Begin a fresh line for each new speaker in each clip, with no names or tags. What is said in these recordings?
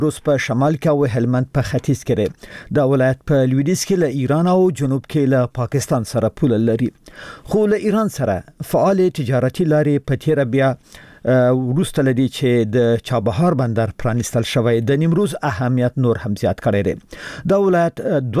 روس په شمال کې او هلمند په ختیځ کې دی. دا ولایت په لویدیځ کې له ایران او جنوب کې له پاکستان سره پوله لري. خو له ایران سره فعال تجارتي لارې په تیر بیا وروسته لدی چې د چابهار بندر پرانستل شوی د نیمروز اهمیت نور هم زیات کړی دی. دا ولایت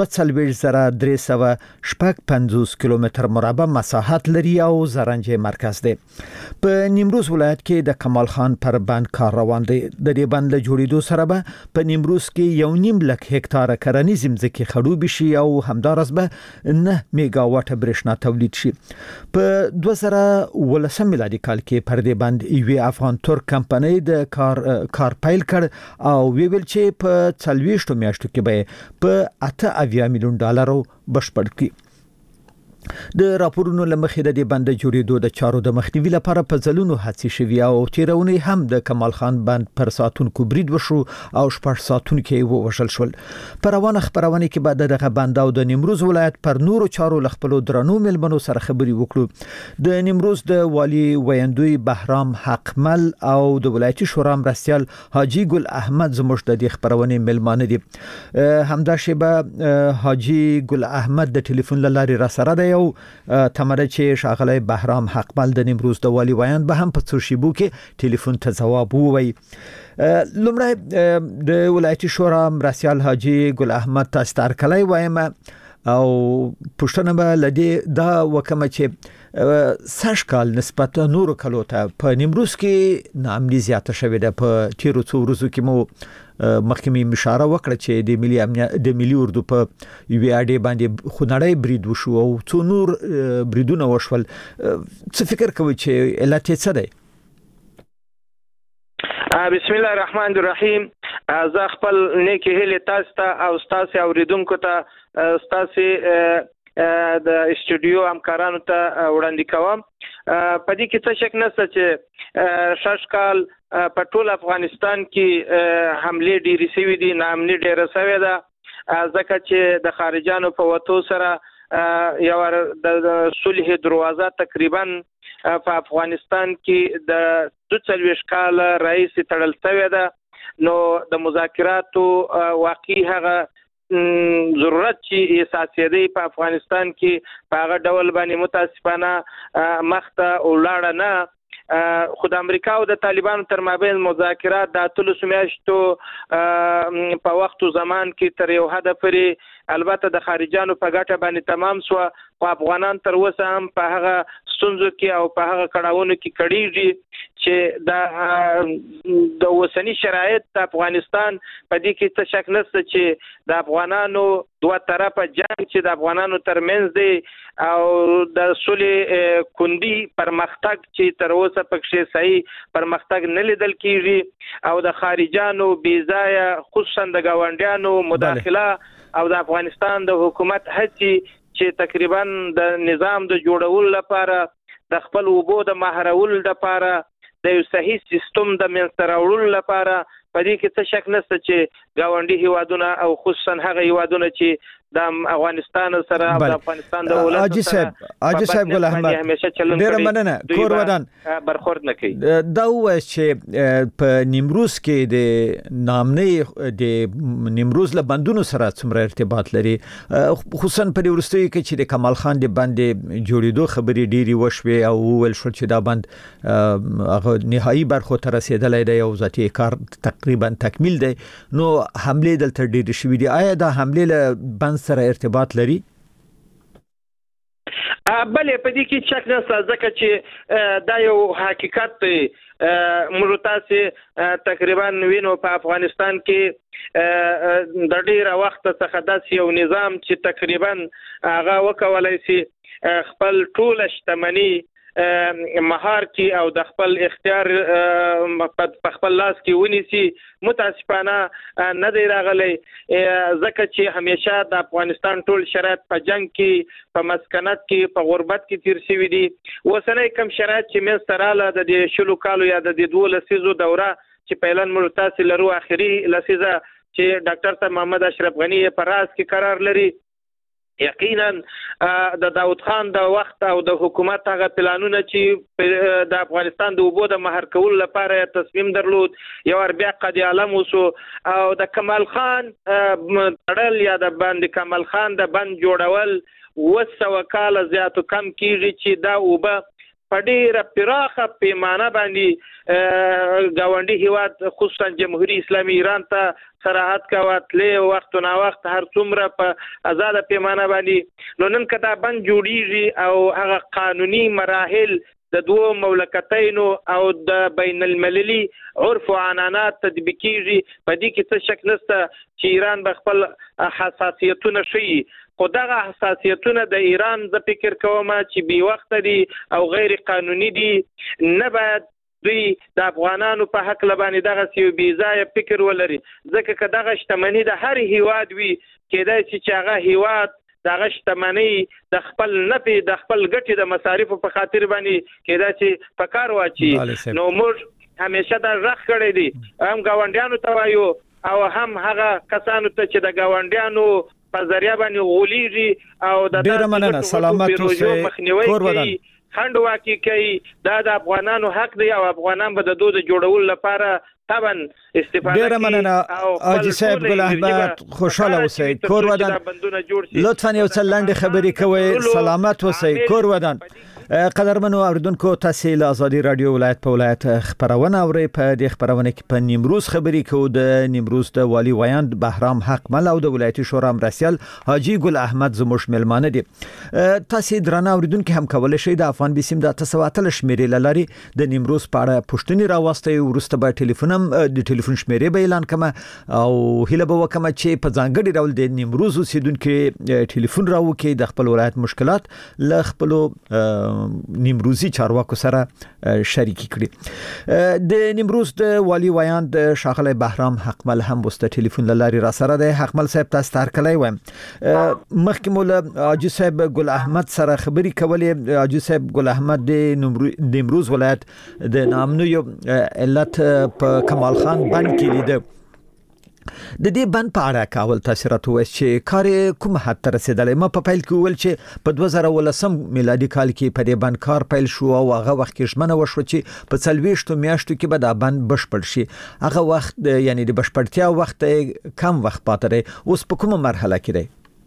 2350 کیلومتر مربع مساحت لري او زرنجه مرکز دی. په نیمروز ولایت کې د کمال خان پر بند کار روان دی. د دې بند له جوړېدو سره به په نیمروز کې 1.5 لک هکتار کرنیز ځمکې خړوب شي او همدارس به 9 میگا واټ برېښنا تولید شي. په 2019 میلادي کال کې پر دې بند افغان ترک کمپنۍ د کار پیل کړ او ویل چې په 40 میاشتو کې به په 8 میلیون ډالر بشپړ کړي. د راپورونو لمخې د بند جوړېدو د چارو د مخنیوي لپاره په ځلونو هڅې شوې او تیرونی هم د کمال خان بند پر ساتونکو برید وشو او 6 ساتونکو ووژل شول. پر روانه خبرونه کې بعد دغه بند او د نیمروز ولایت پر نورو چارو لخپلو درنو ملمنو سره خبري وکړو. د نیمروز د والی ویندوی بهرام حقمل او د ولایتي شورا مرستیال حاجی ګل احمد زموږ د دې خبرونه ملمانه دي. همدا شیبه حاجی ګل احمد د ټلیفون لارې را سره دی او تمره چې شاغلی بهرام حقمل د نیمروز د والی ویاند به هم په څو شیبو کې ټلیفون ته جواب ووي. لومړی د ولایتي شورا مرستیال حاجی ګل احمد تاسو ته کلی وایم او پښتنه به لدی دا وکمه چې سږ کال نسبت نورو کلو ته په نیمروز کې ناامني زیاته شوې ده. په تیرو څو ورځو کې مو محکمې مشاره وکړه چې د ملي اردو په یو اډې باندې خونړی برید وشو او څو نور بریدونه وشول. څه فکر کوي چې علت یې څه دی؟
بسم الله الرحمن الرحیم. زه خپل نیکی هیله تاسو ته او تاسو اوریدونکو ته تاسو د استودیو همکارانو ته وړاندې کوم. په دې کې څه شک نشته چې شش کال په ټول افغانستان کې حمله ډېرې شوې دي، ناامني ډېره شوې ده، ځکه چې د خارجانو په وتو سره یو د صلح دروازه تقریبا په افغانستان کې د 42 کال رئیس تړل شوې ده. نو د مذاکراتو واقعي هغه ضرورت چې اساسي دی په افغانستان کې په هغه ډول باندې متاسفانه مخته ولاړه نه. خو د امریکا او د طالبانو تر مابین مذاکرات د 3 میاشتو په وخت او زمان کې تر یو حد پورې البته د خارجانو په ګټه باندې تمام شو، خو افغانان تر اوسه هم په هغه ستونزو کې او په هغه کړهونو کې کړيږي چې د اوسنی شرایط د افغانستان په دې کې څه شک نشته چې د افغانانو دوه طرفه جنگ چې د افغانانو ترمنځ دی او د صلح کندي پرمختګ چې تر اوسه پکې صحیح پرمختګ نه لیدل کیږي او د خارجانو بیځایه خصوصا د گاونډیانو مداخله او د افغانستان د حکومت هڅې چې تقریبا د نظام د جوړولو لپاره د خپل وبو د مهارولو لپاره د یو صحیح سیستم د منځته راوړلو لپاره په دې کې څه شک نشته چې گاونډي هیوادونه او خصوصا هغه هیوادونه چې د افغانستان سره او د افغانستان د ولایت
حاجی صاحب ګل احمد ډیر مننه کور ودان
برخورد نکي.
دا وایي چې په نیمروز کې د نامنۍ د نیمروز له بندونو سره څومره ارتباط لري، خصوصا په ورستۍ کې چې د کمال خان د باندې جوړېدو خبرې ډېری وشوي او ویل شو چې دا بند هغه نهایی برخو ته رسیدلی دی او ذاتي کار تقریبا تکمیل دی. نو حمله دلته ډېرې شوې دي. آیا دا حمله له بند سره ارتباط لري؟
بلې په دې کې شک نشته ځکه چې دا یو حقیقت دی. موږ تاسو تقریبا وینو په افغانستان کې د ډېر وخت څخه داسې یو نظام چې تقریبا هغه وکولای شي خپل ټول شتمنۍ مهار کی او د خپل اختیار په خپل لاس کې ونیسي. متاسفانه نه دی راغلی ځکه چې همیشه د افغانستان ټول شرایط په جنگ کې، په مسکنت کې، په غربت کې تیر شوي دي. اوسنی کم شرایط چې منځته راغله د 10 کالو یا د 12 لسیزو دوره چې پیلن موږ تاسو لرو آخري لسیزه چې ډاکټر صاحب محمد اشرف غنی په راس کې قرار لري، یقینا د داود خان د وخت او د حکومت هغه پلانونه چې د افغانستان د اوبو د مهار کولو لپاره تصمیم درلود یو بیا قضیه عالم وسو او د کمال خان تړل یا د باندې کمال خان د بند جوړول 200 کال زیاتو کم کیږي چې دا اوبه په ډیره پراخه پیمانه باندې گاونډي هیواد خصوصا جمهوریت اسلامي ایران ته سراحت کواتلې وخت نه وخت هر څومره په آزاد پیمانه باندې نو نن کدا بند جوړیږي او هغه قانوني مراحل د دوه مملکتینو او د بین المللي عرف او عنعنات تطبیقیږي په دې کې څه شک نشته چې ایران به خپل حساسیتونه شي خو دغه حساسیتونه د ایران ز فکر کوم چې بي وخت دي او غیر قانوني دي نه باید دوی د افغانانو په حق لبانې دغه سی بي ځای فکر ولري ځکه که دغه شتمنۍ د هر هیواد وي کېدای چې هغه هیواد دغه شتمنۍ د خپل نفع د خپل ګټې د مصارفو په خاطر باندې کېدای چې په کار واچي نو موږ همیشه دا رخ کړی دي هم ګاونډیانو ته وایو او هم هغه کسانو ته چې د ګاونډیانو په ذریعہ باندې غولېږي او د
ډېر مننه سلامت اوسئ کور ودان
خند واقع کوي دا د افغانانو حق دی او افغانان به د دوه جوړول لپاره طبعا استفاده کوي
ډېر مننه حاجی صاحب ګل احمد خوشاله اوسئ کور ودان لطفا یو څه لنډ خبرې کوئ سلامت اوسئ کور ودان قدرمنو اوریدونکو تاسو له ازادي رادیو ولایت په ولایت خبرونه اورئ په دې خبرونه کې په نیمروز خبرې کوو د نیمروز د والی ویاند بهرام حق مل او د ولایتي شورا مرسیال حاجی ګل احمد زموږ ملمانه دي تاسو درنه اوریدونکو هم کولای شئ د افغان بسیم د 300 شمیرې لاري د نیمروز په اړه پوښتنې راوستي ورسته به ټلیفون د ټلیفون شمیرې به اعلان کما او هله به وکم چې په ځانګړي ډول د نیمروز اوسیدونکو ټلیفون راوکي د خپل ولایت مشکلات ل خپل نیمروزی چارواکو سره شریکی کړي د نیمروز د والی ویاند شاغله بهرام حقمل هم وسته ټلیفون لاري را سره د حقمل صاحب تاسو تار کلی و مخکې مولا حاجی صاحب ګل احمد سره خبري کولې حاجی صاحب ګل احمد د نیمروز ولایت د نامنو یو علت په کمال خان بند کې لیده د دې بند په اړه کول تاثیرات وایي چې کار کوم حد ته رسیدلی ما په پیل کې ول چې په 2018 میلادي کال کې په دې بند کار پیل شو او هغه وخت کې ژمنه وشو چې په 40 میاشتو کې به دا بند بشپړ شي هغه وخت یعنی د بشپړتیا وخت کم وخت پاتې دی اوس په کومه مرحله کې دی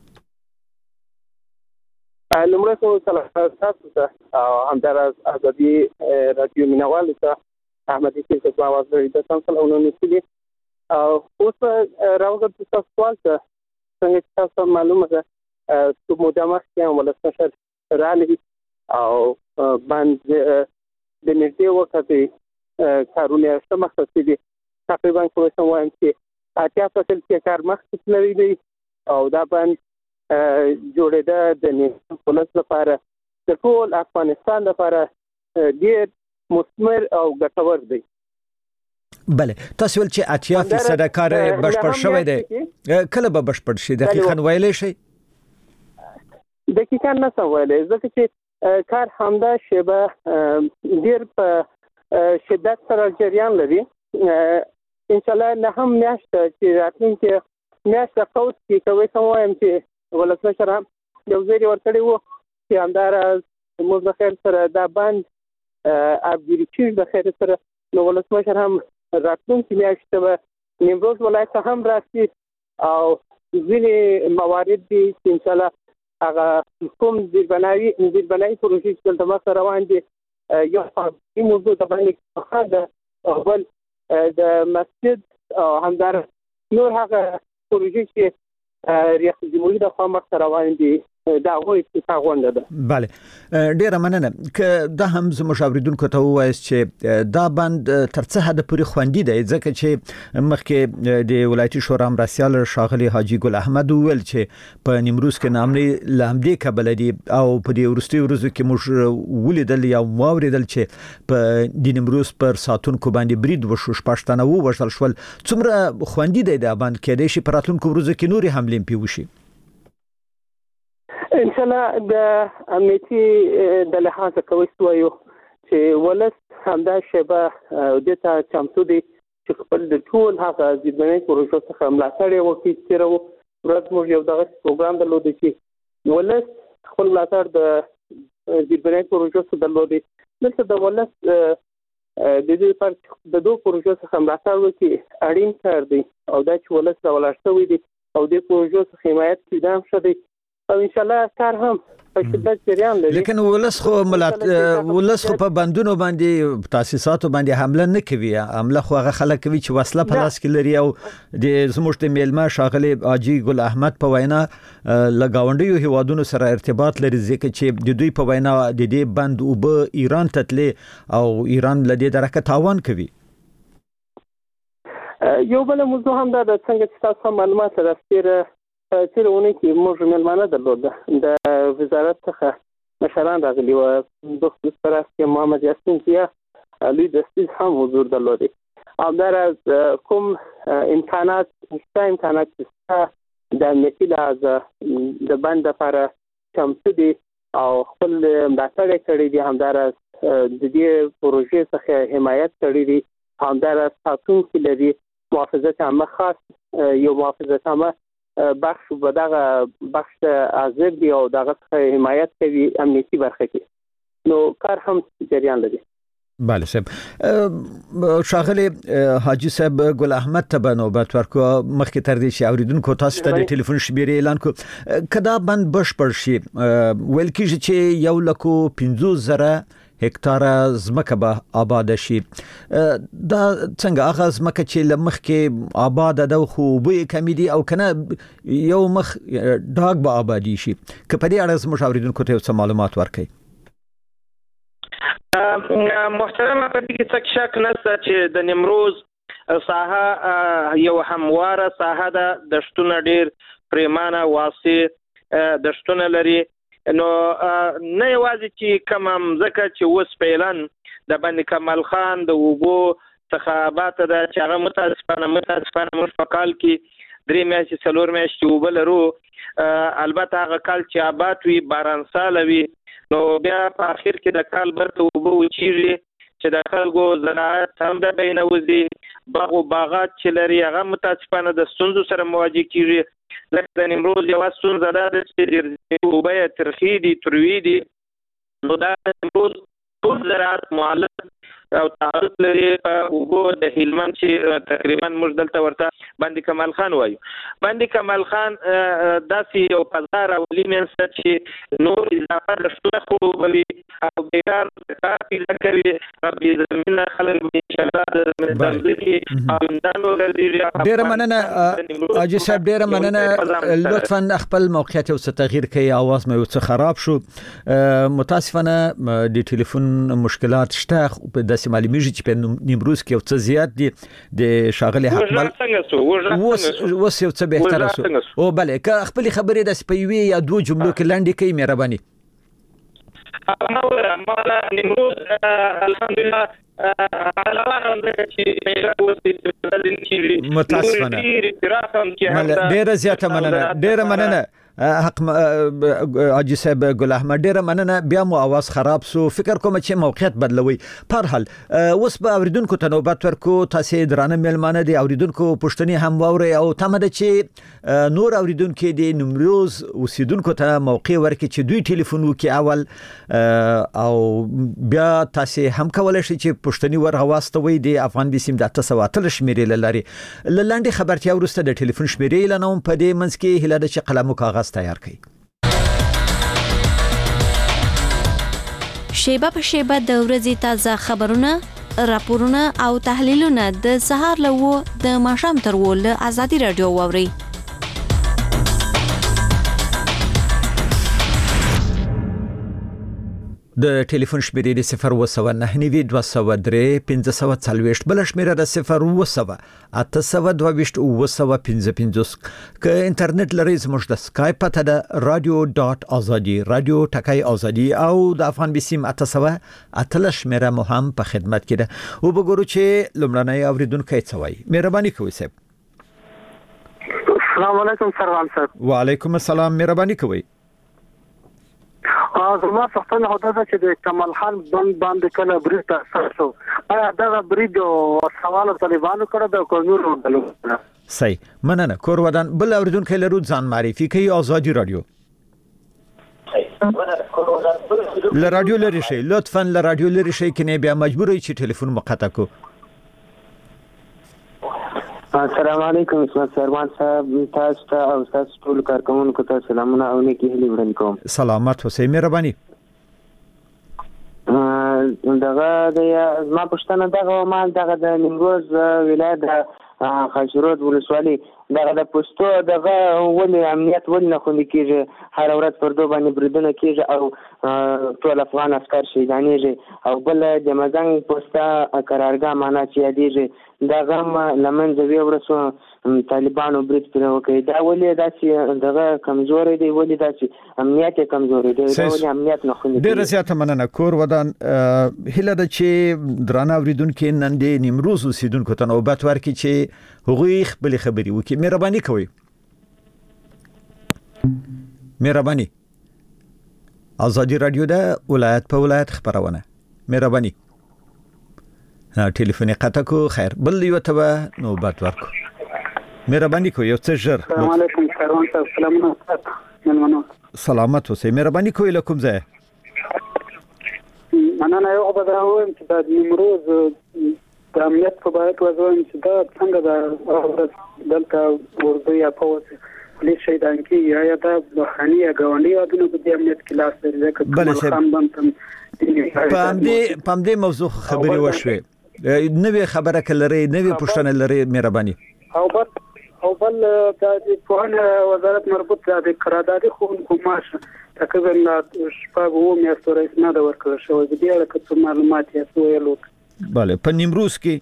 لمړی خو تاسو ته همدار ازادي رادیو مینوال ته احمد کیسه په आवाज لري د څنګه نو اوس راوګر تاسو سوال ته څنګه تاسو معلومه ده چې مودامه کې ولسمشر رالي او باندې د نږدې وخت کارونه سمخته دي تقریبا کوم وایم چې اتیا فصل کې کار مخکې لري دی او دا باندې جوړېده د نیمروز ولس لپاره د ټول افغانستان لپاره ډېر مثمر او ګټور دی
بله تاسو ول چې 80% کار بشپړ شوی دی کله به بشپړ شي دقیقاً ویلای شي
دقیقاً نه ویلای ځکه چې کار همدا شیبه ډیر په شدت سره جریان لري ان شاء الله نه هم میاشت چې راتلونکي میاشت قوت کې کوي کوم وایم چې ولسمشر هم یو ځای ورکړی وو چې همدار موږ د خیر سره دا باندې ابګری چې د خیر سره نو ولسمشر هم راتلونکي میاشت به نیمروز ولایت هم راشي او ځینې موارد دي چې ان شاء الله هغه کوم زیربنایي پروژې چې د مخ روان دي یو په موضوع د باندې خاطر اول د مسجد همدار نور هغه پروژې چې ریاست جمهوریت د خوا مخ روان دي دا وایي چې تاغونده ده
bale ډیره مننه که دا هم زموږ اوریدونکو ته وایي چې دا بند تر څه حد پورې خوندي دی ځکه چې مخکې د ولایتي شورا مرسیال شاغلي حاجی ګل احمد ویل چې په نیمروز کې نامني لامدې کبل دي او په دې ورستي ورځو کې موږ ولیدل یا واوریدل چې په د نیمروز پر ساتونکو باندې برید وشو شپږتنه وشل شول څومره خوندي دی دا بند کې د شپراتونکو ورځو کې نوري حملې پیوشي
ان شاء الله د امنیتي د لحاظ کوي سوایو چې ولس همدا شیبه د تا چمتو دي چې خپل د ټول هغه ځینې پروژو څخه ملاتړ وکړي چې ورځ موږ یو دغه پروګرام درلود چې ولس خپل ملاتړ د زیربنای پروژو څخه درلودي. دلته د ولس د دې پر د دوه پروژو څخه ملاتړ وکړي اړین کار دی او دا چې ولس راولاشتوي دي او د پروژو څخه حمایت کیدام شوی او ان شاء الله کار هم په شدت جریان لري.
لیکن ولس خو په بندونو باندې تاسیساتو باندې حمله نه کوي. حمله خو هغه خلک کوي چې وسله په لاس کې لري او د زموږ د میلمه شاغلي حاجی ګل احمد په وینا لګاونډیو هیوادونو سره ارتباط لري ځکه چې د دوی په وینا د دې بند او به ایران تتلې او ایران لدې درکه تاوان کوي.
یو بل موضوع هم دا د څنګه چې تاسو معلومات راستیره چیرونه کې موږ ملمانه درلوده د وزارت څخه مشران راغلي و د سره محمد یاسین زیا علي دستیز هم حضور درلودي او در از کوم امکانات د امنیتي لحاظ د بند لپاره چمتو دي او خپل ملاتړ کړی دي همدارس د دې پروژې څخه حمایت کړی دي همدارس ساتونکي لري محافظت عامه خاص یو محافظت عامه بخش و دغه بخش حاضر دی او دغه حمایت کوي امنیتي برخه کې نو کار هم جریان لري.
بله صاحب شاغلی حاجی صاحب ګل احمد ته نوبت ورکو مخکې تر دې چې اوریدونکو تاسو ته د ټلیفون شمیرې اعلان کو کدا بند بشپړ شي ویل کیږي چې 1,50,000 هکتاره زمکه به آباد شي. دا څنګه هغه زمکه چې لمخ کې آباد ده خو به کمی دي او کنه یو مخ ډاګ به آبادی شي که په دې اړه زموږ اوریدونکو ته څه معلومات ورکړي.
محترم په دې کې څه شک نشته چې د نیمروز ساحه یو همواره ساحه ده دشتونه ډیر پریمانه واسع دشتونه لري نو نه یوازې چې کوم ځکه چې اوس فعلاً د بند کمال خان د وګو څخه آباد ده چې هغه متاسفانه موږ په کال کې 3 میاشتې 4 میاشتې وبه لرو البته هغه کال چې آباد وي باران سال وي نو بیا په اخر کې د کال برته وبه وچیږي چې د خلکو زراعت هم د بینوځي باغ او باغات چې لري هغه متاسفانه د ستونزو سره مواجه کیږي. لکه د نیمروز یو ستونزه ده چې وبه ترخی دي تروي دي نو دا نیمروز ټول زراعت معلق او تعرض لري په وګو د هلمند چې تقریبا موږ دلته ورته باندې کمال خان وایو. باندې کمال خان داسې یو پزار او لیمنس چې نور اضافه رسوله خو بلی او بیکار کافي کوي ربي زمينه خلک ان شاء الله د دې او دانو ګرځي.
ډیر مننه حاجی صاحب ډیر مننه لطفا خپل موقعیت او تغییر کوي اواز مې څه خراب شو متاسفانه د ټلیفون مشکلات شته په داسې معلومیږي چې په نیمروز کې یو څه زیات دي د شاغلي حکمل وس یو څه بهتره سو او بله که خپل خبرې د سپیوي یا دوه جملو کې لاندې کوي مهرباني.
مولا نیمروز الحمدلله
متاسفانه ډیره زیاته مننه حق حاجی صاحب ګل احمد ډیره مننه بیا مو आवाज خراب سو فکر کوم چې موقعیت بدلوي پر حال اوس به اوریدونکو ته نوبت ورکو تاسو درانه ملمانه دي اوریدونکو پښتني هم ووري او تمه ده چې نور اوریدونکو د نیمروز اوسیدونکو ته موقع ورکړي چې دوی ټلیفون وکي اول او بیا تاسو هم کولای شئ چې پښتني ورغواستوي د افغان بسیم د 800 شمیرې لري لاندې خبرتیا ورسته د ټلیفون شمیرې لنوم په دې منځ کې هله د قلم او کاغذ تیار کړئ.
شیبه په شیبه د ورځې تازه خبرونه راپورونه او تحلیلونه د سهار لوو د ماښام تر ول ازادي رادیو ووري.
د ټلیفون شمیرې د 0299203 بل شمیره د 080282255 که انټرنیټ لري زموږ د اسکایپ پته د radio.azadi رادیو ټکای ازادي او د افغان بسیم 800 شمیره مو هم په خدمت کې ده او وګورو چې لمړنۍ اوریدونکو څه وایي. مهرباني کوئ صاحب.
السلام علیکم سروان صاحب.
وعلیکم السلام مهرباني کوئ.
زما څنګه هوته چې د کمال خان بند باندې کله برید تاسو شو آیا دا برید او سوال طالبانو کړه د کومور ودلو
صحیح مننه کور ودان بل اوریدونکو لرو ځان معرفي کوي ازادي رادیو. ل رادیو لري شي لطفا ل رادیو لري شي کنه بیا مجبورې چې ټلیفون مقطع کو.
السلام علیکم اسمت سرمان صاحب، تاسو ته او تاسو ټول کارکونکو ته سلامونه او نیکی هیلې وړاندې کوم.
سلامت اوسئ، مهرباني.
دغه د ما پښتنه دغه د نیمروز ولایت د خاشرود ولسوالۍ دغه د پښتو دغه ولې امنیت ولې نه خوندي کېږي؟ هر ورځ پر دوه باندې بریدونه کېږي او ټول افغان عسکر شهیدانېږي. او بل د مزنګ پوسته قرارګاه معنا چې یادېږي دغه هم له منځه ویوړه سو، طالبانو برید پرې وکړي. دا ولې داسې دغه کمزوری دی؟ ولې داسې امنیت یې کمزوری دی؟ دا ولې امنیت نه خوندي کېږي؟
ډېره زیاته مننه. کور ودان هیله ده چې درانه اوریدونکو نن د نیمروز اوسیدونکو ته نوبت ورکړي چې هغوی خپل خبري وکړي. مهرباني کوئ. مهرباني. ازادي رادیو ده ولایت په ولایت خبرونه. مهرباني. ټلیفون قطع کو. خیر بل یو ته نوبت ورکو. مهرباني کوئ یو څه ژر.
السلام علیکم کاروان صاحب، سلامونه ملمنو.
سلامت اوسئ، مهرباني کوئ. لکم ځای
مننه. یو خبر دا وایم چې د نیمروز د امنیت په اړه وځم چې دا څنګه د دلته ورته یا پوز پولیس شهیدان کی یا د بخانی یا غونډي او د امنیت کلاس لري ځکه خان بنتم
پام دې موضوع خبري وشوي. نوې خبره کلري، نوې پښتنه لري. مهرباني.
او بل د پوهنه وزارت مربوط د قرارداد خونکو ماش تقریبا شپږ میاشتې رئیس نه دا ورکړل شوی. د دې اړه څه معلومات یې ویلو؟
bale په نیمروز کې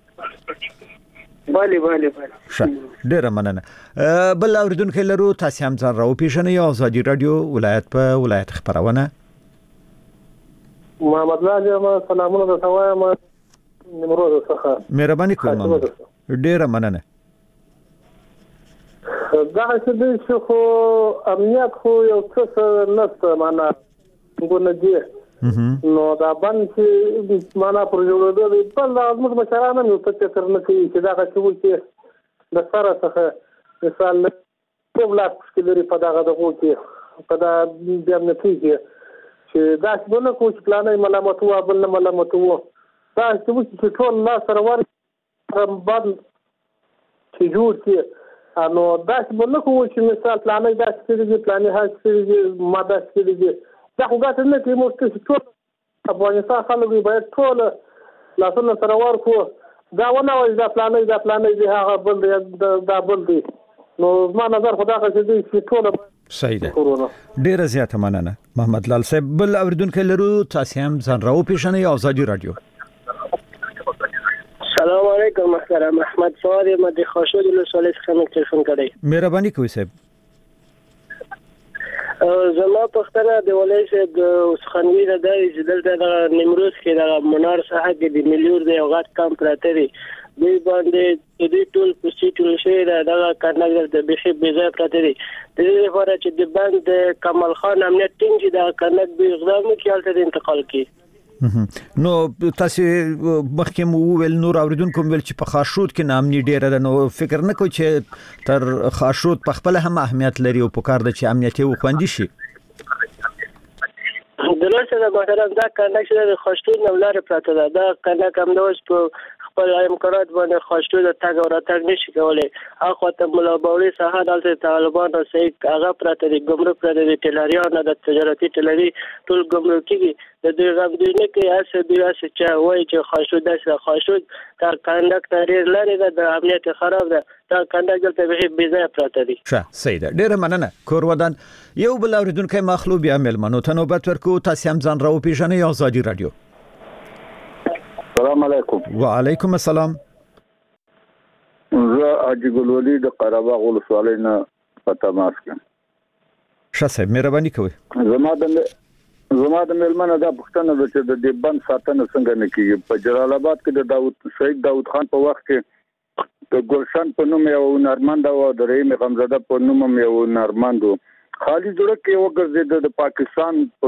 bale
ډیره مننه. بل اوریدونکو لرو، تاسو هم ځان راو پیژنئ. ازادي رادیو ولایت په ولایت خبرونه.
محمد راجم سلامونه د سوایم نیمروز څخه.
مهرباني کوئ محمد. ډیره مننه.
دا چې خو امنیت خو یو څه نشته معنا ګونه دی. نو دا باندې معنا پر جوړېدو دی. بل موږ مشرانو نو په تر نه کې چې دا څه وایي د سره څخه مثال په بلاک کې لري په دغه دغه کې په دا د امنیتي چې دا څنګه کوم پلانې ملامت وو بل نه ملامت وو. دا چې ټول لا سره ور بعد چې جوړ کې نو دا څنګه کوم چې مثال پلانې دا چې پلانې هڅه چې ماده چې دا خو ګټه نه کوي. موږ ټول افغانستان خلک باید ټول لاسونه سره ورکو. دا ونه وایي دا پلانې دی هغه بل دی دا بل دی. نو زما نظر خدا چې ټول
صحیح ده. ډیره زیاته مننه محمد لال صاحب. بل اوریدونکو لرو، تاسو هم ځان راو پیژنئ. ازادي رادیو.
سلام علیکم محترم احمد فؤاد مدي خاشود ولسوالۍ څخه تلیفون کړی.
مهرباني کوئ صاحب.
زما پښتنه د ولایت د اوسخانوي د چې دلته د نیمروز کې د منار ساحه کې د مليور د یو غټ کم پراته دي. دوی باندې د ټول پوسټول شي د کارنګر د بخي بيزه پراته دي. د دې لپاره چې د بند کمال خان امنیت ټینګ چې د کارنګ به اقدام کوي الته انتقال کوي.
نو تاسو مخکې وویل نور اوریدونکو ویل چې په خاشرود کې نامني ډیره ده. نو فکر نه کوئ چې تر خاشرود په خپل هم اهمیت لري او په کار د چې امنیت یو خوندي شي؟
دلته د محترم دا کارنګ چې د خاشرود نو لار پراته ده. دا کارنګ هم نو په خپل امکانات باندې خاشرود تاګ او راتګ نشي کولای. اخو ته مولا باوري ساحه دلته طالبان سې هغه پراته دي، ګمرک پراته دي، ټلریان د تجارتي ټلری ټول ګمرکي د دې غم دی نه کې اسه دی اسه چې وایي چې خاشرود ده. خاشرود تر کارنګ تریر لري د امنیت خراب ده. دا کارنګ دلته به بيزه پراته دي.
صحیح ده. ډیره مننه. کور ودان یو بل اوریدونکو مخلوب یا ملمنو ته نوبت ورکو. تاسو هم ځان راو پیژنئ. ازادي رادیو.
السلام علیکم.
وعلیکم السلام.
زه حاجی ګلولي د قرهباغ ولسوالۍ نه پتماس کې.
شاسه مهرباني کوئ.
زما د ملمنه دا پښتنه د چې د بند ساتنه څنګه نه کیږي. په جلال آباد کې د شهید داوود خان په وخت کې د ګلشن په نوم یو نرمند او د رحیم غمزاده په نوم یو نرمند خالي جوړ کې وګرځید د پاکستان په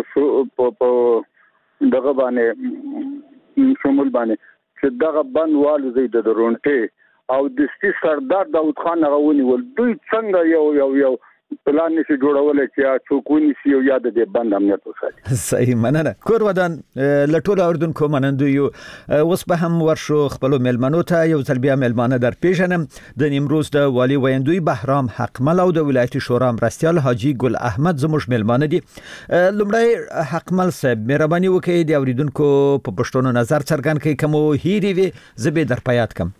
دغه باندې شمول باندې چې دغه بند والو زید د رونټه او د سردار داوود خان غونی ول. دوی څنګه یو پلان نشي جوړولای چې څوک ونیسي او یا د بند امنیت وساتي.
صحیح مننه. کور ودان لټول اردوونکو منندو یو اوس به هم ورشو خپل ملمنو ته یو ځل بیا ملمانه در پیژنم. د نیمروز د والی ویندوی بهرام حقمل او د ولایت شورا مرستیال حاجی ګل احمد زموږ ملمانه دي. لومړی حقمل صاحب مهرباني وکړئ د اوریدونکو په پښتون نظر څرګند کړئ کوم هیری وي زبې در پیات کم.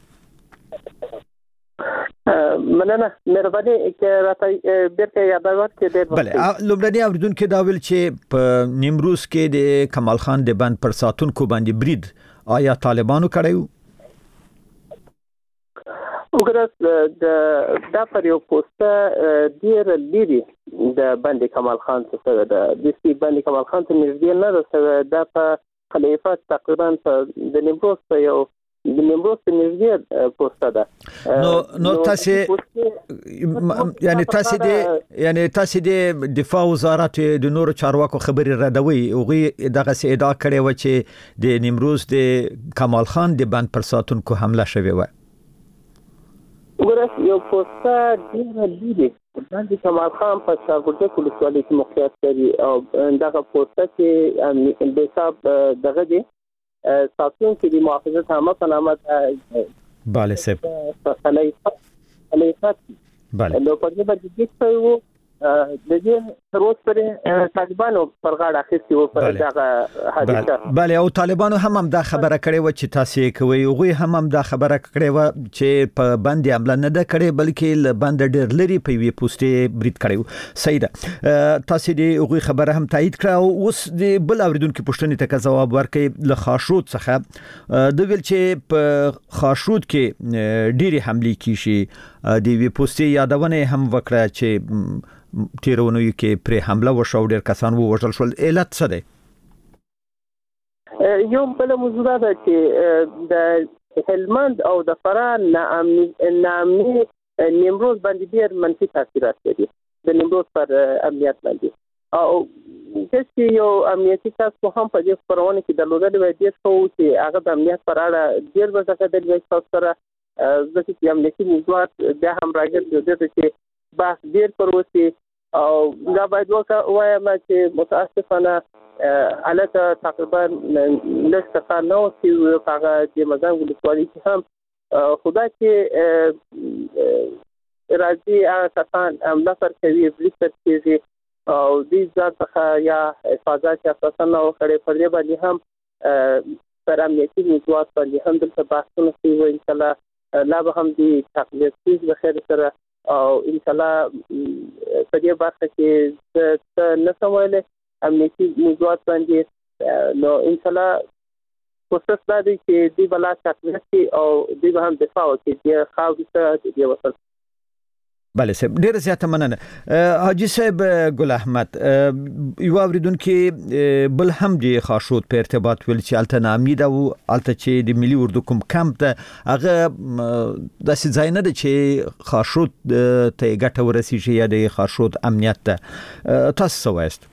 مننه مهرباني کې راته بیرته یادوات کې ډېر
بله لومړنی اوریدونکو دا ویل چې په نیمروز کې د کمال خان د بند پر ساتونکو باندې برید آیا طالبانو کړیو؟
وګوره دا پر یو پوسټ ډیر لري د بند کمال خان څخه د دې بند کمال خان ته نږدې نه رسېږي. دا په خلیفه تقریبا د نیمروز په یو د نیمروز په نږدې پوسټ ده.
نو تاسو د دفاع وزارت د نور چارواکو خبري ردوي او دغه سي ادعا کړې و چې د نیمروز د کمال خان د بند پر ساتونکو حمله شوې و.
وګوره یو پوسټ ډیر لري د کمال خان په شاګرد ولسوالۍ کې موقعیت لري او دغه پوسټ کې د حساب دغه دی ساتون کې د محافظت عامه په نامه
bale سب
خلیفات نو په دې باندې د څه د دې تروس پرې طالبانو پر غاړه اخیستي و په دغه حادثه.
bale او طالبانو هم دا خبره کړې و چې تاسو کوي او هم دا خبره کړې و چې په باندې عمل نه ده کړې بلکې ل باندې ډېر لري په وی پوسټه برید کړو. صحیح ده. تاسو دې او خبره هم تایید کړه او اوس د بل اوریدونکو پوښتنې ته جواب ورکړي. ل خاشود څخه د ویل چې په خاشود کې ډېری حمله کیږي د وی پوسټه یادونه هم وکړه چې تیرونو کې پر حمله وشو ډېر کسان وژل شول. علت څه ده؟
یو بل موضوع ده چې د هلمند او د فراه ناامني نیمروز باندې ډېر منفي تاثیرات لري د نیمروز پر امنیت باندې او چې یو امنیتي تاسو هم په دې خبرونه کې درلودل وای دي چې هغه د امنیت پر اړه ډېر وځکه د وایي سره ځکه امنیتي موضوعات د هم راګر د دې چې بحث ډېر پروسي او دا باید وایم چې متاسفانه حالت تقریبا لسته نو چې هغه د مزان ولسوالۍ کې هم خدا چې راځي هغه کسان عمله پر کوي بلیک کوي او دې ځکه یا حفاظت اساسا نو کړي پر دې باندې هم پر امنیتي موضوعات باندې هم د بحثونو کوي ان شاء الله لا به هم دي تقلیدي بخیر سره او ان شاء الله په دې برخه کې د نسوال امنیتي موضوعات باندې نو ان شاء الله کوشش وکړي چې د بلا تقلیدي او د هم دفاع وکړي د خاورې ته د وصل.
bale سب ډیر زیاته مننه. حاجی صاحب ګل احمد یو اوریدونکو بل هم دی خاشود په ارتباط ویل چې الته نامید او الته چې د ملي اردو کوم کمپ ته هغه د ځای نه دی چې خاشود ته ګټه ورسیږي یا د خاشود امنیت ته تاسو وایست؟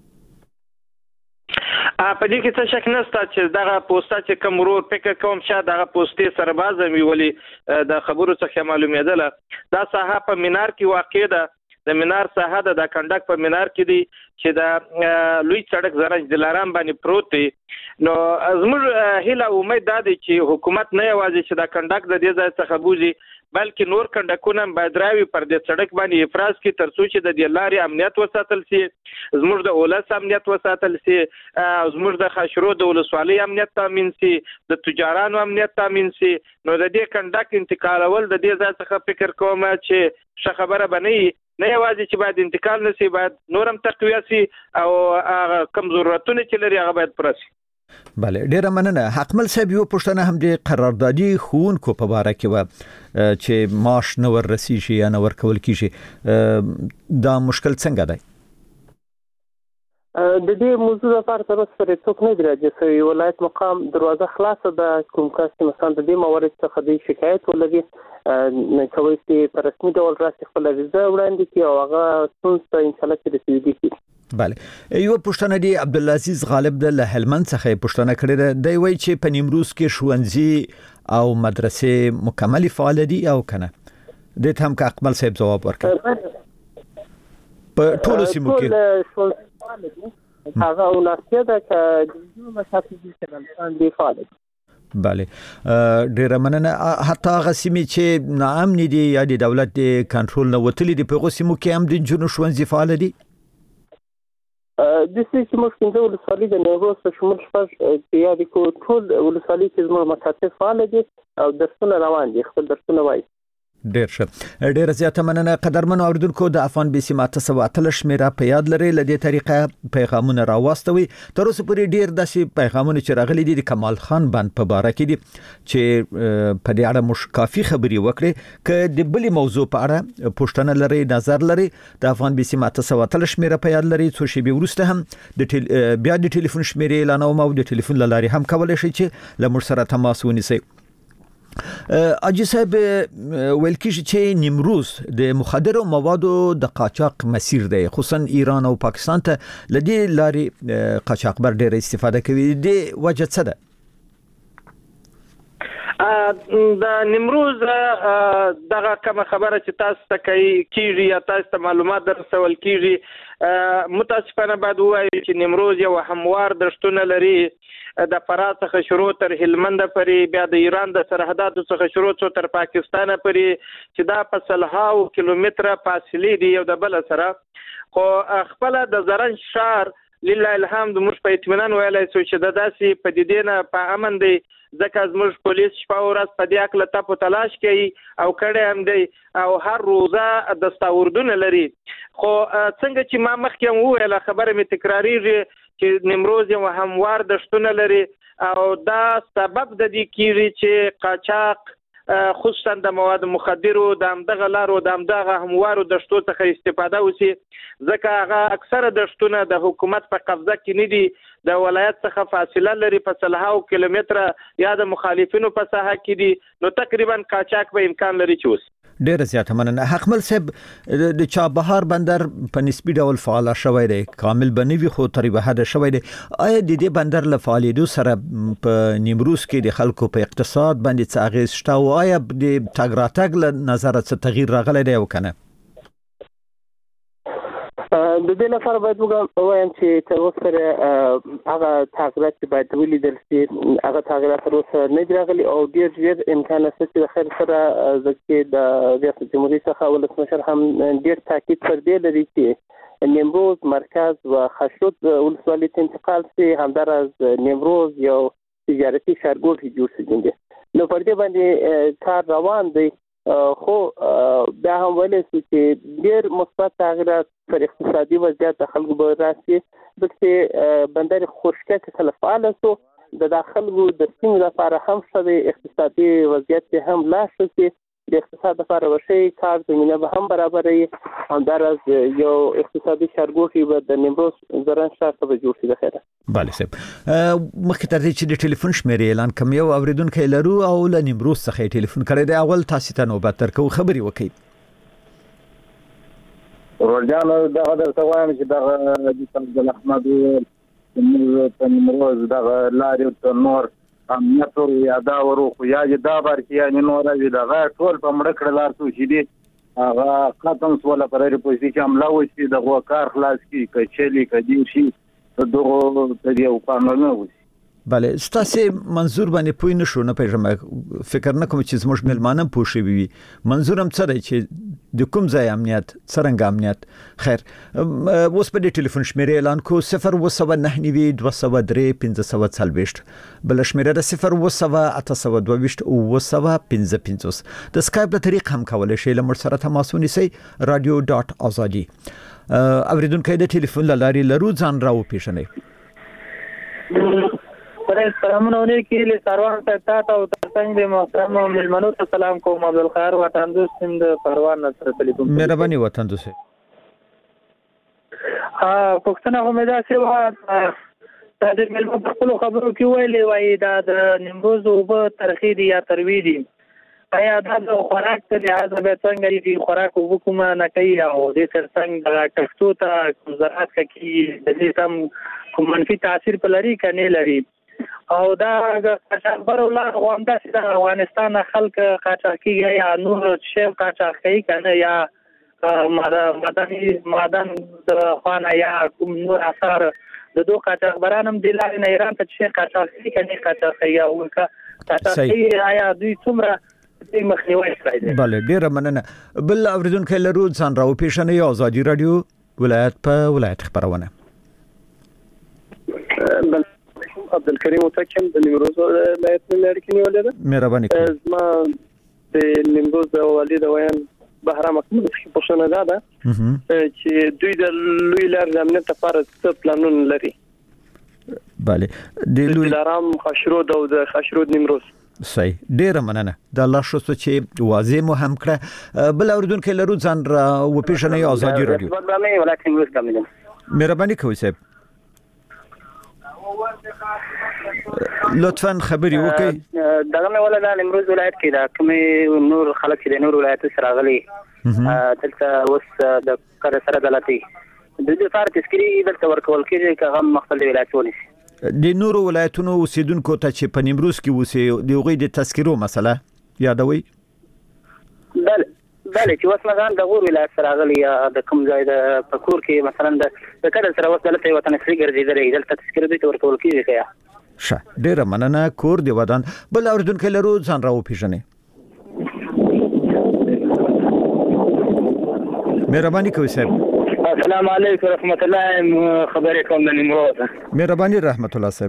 په دې کې څه شک نشته چې دغه پوسټه چې کوم ورور فکر کوم شاید دغه پوسټي سربازه ویولي د خبرو څخه معلومېدله. دا ساحه په مینار کې واقع ده. د مینار ساحه د کنډک په مینار کې دی چې د لوی سړک زرنج دلارام باندې پروت دی. نو زموږ هیله امید دا دی چې حکومت نه یوازې چې د کنډک د دې ځای څخه بوزي بلکې نور کنډکونه باید راوي پر دې سړک باندې افراز کې تر څو چې د دې لارې امنیت وساتل شي، زموږ د اولس امنیت وساتل شي، زموږ د خاشرو د ولسوالۍ امنیت تامین شي، د تجارانو امنیت تامین شي. نو د دې کنډک انتقالول د دې ځای څخه فکر کوم چې ښه خبره بنئ. نه یوازې چې باید انتقال نشي، باید نورم تقویه شي او کم ضرورتونه چې لري هغه باید پوره شي.
بله ډیره مننه. حقمل صاحب یو پوښتنه هم د قراردادي ښوونکو په باره کې و چې معاش نه وررسیږي یا نه ورکول کیږي، دا مشکل څنګه دی؟
د دې موضوع لپاره تر اوسه پورې څوک نه دی راځي چې ولایت مقام دروازه خلاصه ده. کوم کس چې مثلا د دې موارد څخه د شکایت ولري نه کوي چې په رسمي ډول راسي خپل ویزه وړاندې کړي او هغه څنګه ان شاء الله چې رسیدي کړي.
بله یو پوښتنه دی عبدالعزیز غالب د هلمند څخه پوښتنه کړې ده. دی وایي چې په نیمروز کې ښوونځي او مدرسې مکمل فعال دي او کنه؟ دې ته هم که اقبال صاحب جواب ورکړي. په ټولو سیمو
کې هغه ولاسته ده چې د مسافر دي دی فعال.
بله ډیره مننه. حتی هغه سیمې چې ناامن دي یا د دولت د کنټرول نه وتلي دي په هغو سیمو کې هم د نجونو ښوونځي فعال دي؟
د سې چې موږ څنګه ولسوالۍ د نیمروز په شمول شپږ یا د ټول ولسوالۍ کې زموږ مکاتب فعال دي او درسونه روان دي، خپل درسونه وایي.
ډیر ښه، ډیر زیاته مننه. قدرمنو اوریدونکو، د افغان بي سي ماته 7 شمیره په یاد لري. لدې طریقه پیغامونه راوستوي. تر اوسه پورې ډیر داسې پیغامونه چې راغلي دي د کمال خان بند په باره کې دي چې په دې اړه مش کافي خبري وکړي. که د بلې موضوع په اړه پوښتنه لري، نظر لري، د افغان بي سي ماته 7 شمیره په یاد لري. څو شی به ورسته هم بیا د ټلیفون شمیره اعلانوم او د ټلیفون لاري هم کولای شي چې لمر سره تماس ونیسي. اجي صاحب ویل کیږي چې نیمروز د مخدر موادو د قاچاق مسیر دی، خصوصا ایران او پاکستان ته لدی لاري قاچاقبر ډېر استفاده کوي. د وجه څه ده؟
د نیمروز دغه کوم خبره چې تاسو ته کیږي یا تاسو ته معلومات درسول کیږي، متاسفانه باید ووایو چې نیمروز یو هموار دشتونه لري، د فراه څخه شروع تر هلمند پورې، بیا د ایران د سرحداتو څخه شروع تر پاکستان پورې، چې دا په سلهاو کیلومتره فاصله دی یو د بل سره. خو خپل د زرنج شهر لله الحمد موږ په اطمینان ویلای شو چې د داسې پدیدې نه په امن دی، ځکه زموږ پولیس شپه او ورځ په دې اړه تاسو تلاش کوي او کړي هم دی او هر روزه دستاوردونه لري. خو څنګه چې ما مخکې وویل خبره می تکراریږي چې نیمروز یو هموار دشتونه لري او دا سبب د دې کیږي چې قاچاق خصوصا د مواد مخدرو د همدغه لارو د همدغه هموارو دشتو څخه استفاده وسی، ځکه هغه اکثره دشتونه د حکومت په قبضه کې نه دي، د ولایت څخه فاصله لري، په سلهاو کیلومتره یا د مخالفینو په ساحه کې دي، نو تقریبا قاچاق به امکان لري چې وس.
ډیر زیاته مننه. حقمل صاحب، د چابهار بندر په نسبی ډول فعال شوی دی، کامل بنوي خو تر به حد شوی دی. آیا د دې بندر له فعالیدو سره په نیمروز کې د خلکو په اقتصاد باندې څه اغیز شته او آیا د تګ راتګ له نظر څه تغییر راغلی دی او کنه؟
د دې لپاره باید ووایم چې تر اوسه هغه تغیرات چې باید ولیدل شي هغه تغیرات تر اوسه نه دي راغلي او ډېر ژر امکان شته چې د خیر سره ځکه د ریاست جمهوریت څخه ولسمشر هم ډېر تاکید پر دې لري چې نیمروز مرکز و خشرود ولسوالۍ ته انتقال شي، همداراز نیمروز یو تجارتي ښارګوټی جوړ شي. نو پر دې باندې کار روان دی، خو بیا هم ویلی شو چې ډېر مثبت تغیرات پر اقتصادي وضعیت د خلکو به راشي، ځکه چې بندر خورشکه چې کله فعاله شو د خلکو د سیمې لپاره هم ښه دی، اقتصادي وضعیت هم لا ښه شي، د اقتصاد لپاره به ښه کار زمینه به هم برابروي، همداراز یو اقتصادي ښارګوټی به د نیمروز زرنج ښار ته به جوړ شي. د خیره
بله صاحب، مخکې تر دې چې د ټلیفون شمیرې اعلان کوم یو اوریدونکی لرو او له نیمروز څخه یې ټلیفون کړی دی، اول تاسو ته نوبت درکوو، خبرې وکړئ.
ورجانو دغه درته وایم چې دغه د عبد احمد په نیمروز دغه لارې ته نور امنیت ورو یا دا ورو خو یا دا برکې یعنې نوره وي دغه ټول په مړه کړه لار څو چې دي هغه ختم سوله پر ریپوزیټي چې حمله وشي دغه کار خلاص کړي که چلي که دیر شي دغه ته یو قانون وشي.
بله، ستاسو منظور باندې پوه نه شو، نه پېژنم، فکر نه کوم چې زموږ ملمانه پوه شوي وي. منظور هم څه دی چې د کوم ځای امنیت، څرنګه امنیت؟ خیر، اوس په دې ټلیفون شمیرې اعلان کو 029 203 1540، بل شمیره د 02822 955. د سکایپ له طریق هم کولای شئ له موږ سره تماس ونیسئ. radio.azadi اوریدونکو د ټلیفون له لارې لرو، ځان راو پیژنئ.
سلامونه علیکم له سروان ته تاسو او تاسو د محترم ملمنو ته سلام کوم. عبدالخیر وطن دوست سیم د پروان سره ټلیفون.
مهرباني وطن دوست.
پښتنه همدا سیوا د ملمنو په خپل خبرو کې ویلې وایي دا د نیمروز او په ترخی دي یا تروی دي، آیا دا د خوراک ته لحاظ به څنګه دي خوراک او کومه نه کوي او د ترڅنګ د کښتو ته زراعت کوي د دې تم کوم منفي تاثیر په لري کنه لري او دا قاچاقبر ولر غونډه چې د افغانستان خلک قاچاقي یا نور شی قاچاقي کنه یا
معدن د خوانه یا کوم نور اثار د دوه قاچاقبرانم د لارې نه ایران ته چې قاچاقي کني قاچاقي یا ولکه قاچاقي آیا دوی څومره مخنیوي کړی دی؟
بله ډیره مننه. بل اوریدونکو لرو ځان راو پیښنې ازادي رادیو ولایت په ولایت خبرونه.
عبدالکریم متکم د نیمروز ولایت نه لري کې نیولې ده.
مهرباني
ما د نیمروز د والي د ویان بهرام اکمل څخه پوښتنه ده چې دوی د لوی لار د امنیت لپاره څه پلانونه لري؟
بله د لوی
لارام خاشرود او د خاشرود نیمروز.
صحیح ډیره مننه. د الله شکر چې واضح مو هم کړه. بل اوریدونکو لرو ځان را و پیښنې ازادي رادیو. مهرباني کوئ صاحب لطفاً خبري وکړئ.
دغه مې ولدا نیمروز ولایت کې دا کومې نور خلک چې د نور ولایتو سره غلي دلته اوس د کار سره دلته د دې لپاره تذکری دلته ورکول کېږي چې هغه مختلف ولایتونه
د نور ولایتونو اوسیدونکو ته چې په نیمروز کې اوسي د هغوی د تذکرو مسله یادوي؟
بله چې اوس مثلا د غور ولایت سره غلي یا د کوم ځای د پکور کې مثلا د کډل سره اوس دلته وطن سری ګرځېدلې دلته تذکره دې ورکول کېږي.
ښه ډیره مننه. کور دی ودان. بل اوریدونکو لرو ځان راو پیژنې. مهرباني کوئ صاحب.
السلام علیکم رحمت الله. خبرې کوم د نیمروز.
مهرباني رحمت الله صاحب.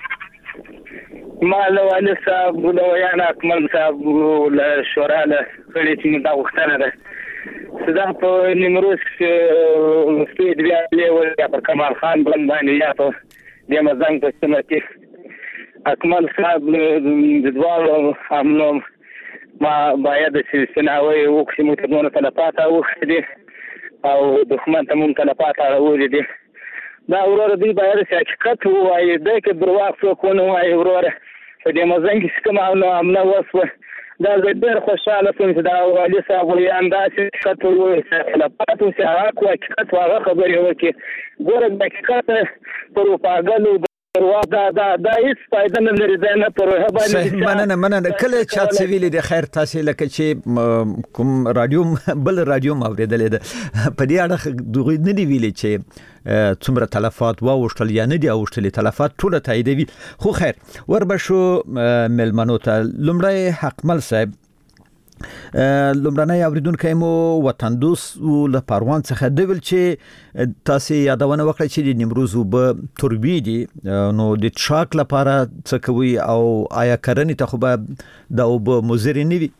ما له والي صاحب له ویان اکمل صاحب له شورا له کړي چې دا وختنه ده صدا په نیمروز سپید بیا له پر کمال خان باندې یا په د مزنګ په سیمه کې اکمل صاحب د دوالو عملو ما باید چې سناوي وکړي متدونه تلفات او دي او دښمن ته مون تلفات راوړي دي. دا ورور دی باید چې حقیقت وایي د کې درواغ څوک ونه وایي. ورور په دې مزنګ کې کوم عمله وسوه دا ډېر خوشاله شوم چې دا والي صاحب وایي انداسې حقیقت وایي تلفات او هغه حقیقت هغه خبرې وکړي. ګوره د حقیقت پروپاګاندا دا هیڅ فائدہ نه لري. دا نه پروه باندې
مننه. کله چات سویل د خیر تاسو لکه چې کوم رادیو بل رادیو اوریدلې ده په دې اړه دوی نه دی ویلي چې څومره تلفات واوښتل یا نه دی اوښتل. تلفات ټول تاییدوي. خو خیر وربشو ملمنو ته لومړی حقمل صاحب لومړنۍ اوریدونکو مو وطن دوست له پروان څخه د ویل چې تاسو یادونه وکړه چې د نیمروز به توربي دي نو د ټراک لپاره څه کوي او آیا کرنې ته خو به دا به مضر نه وي؟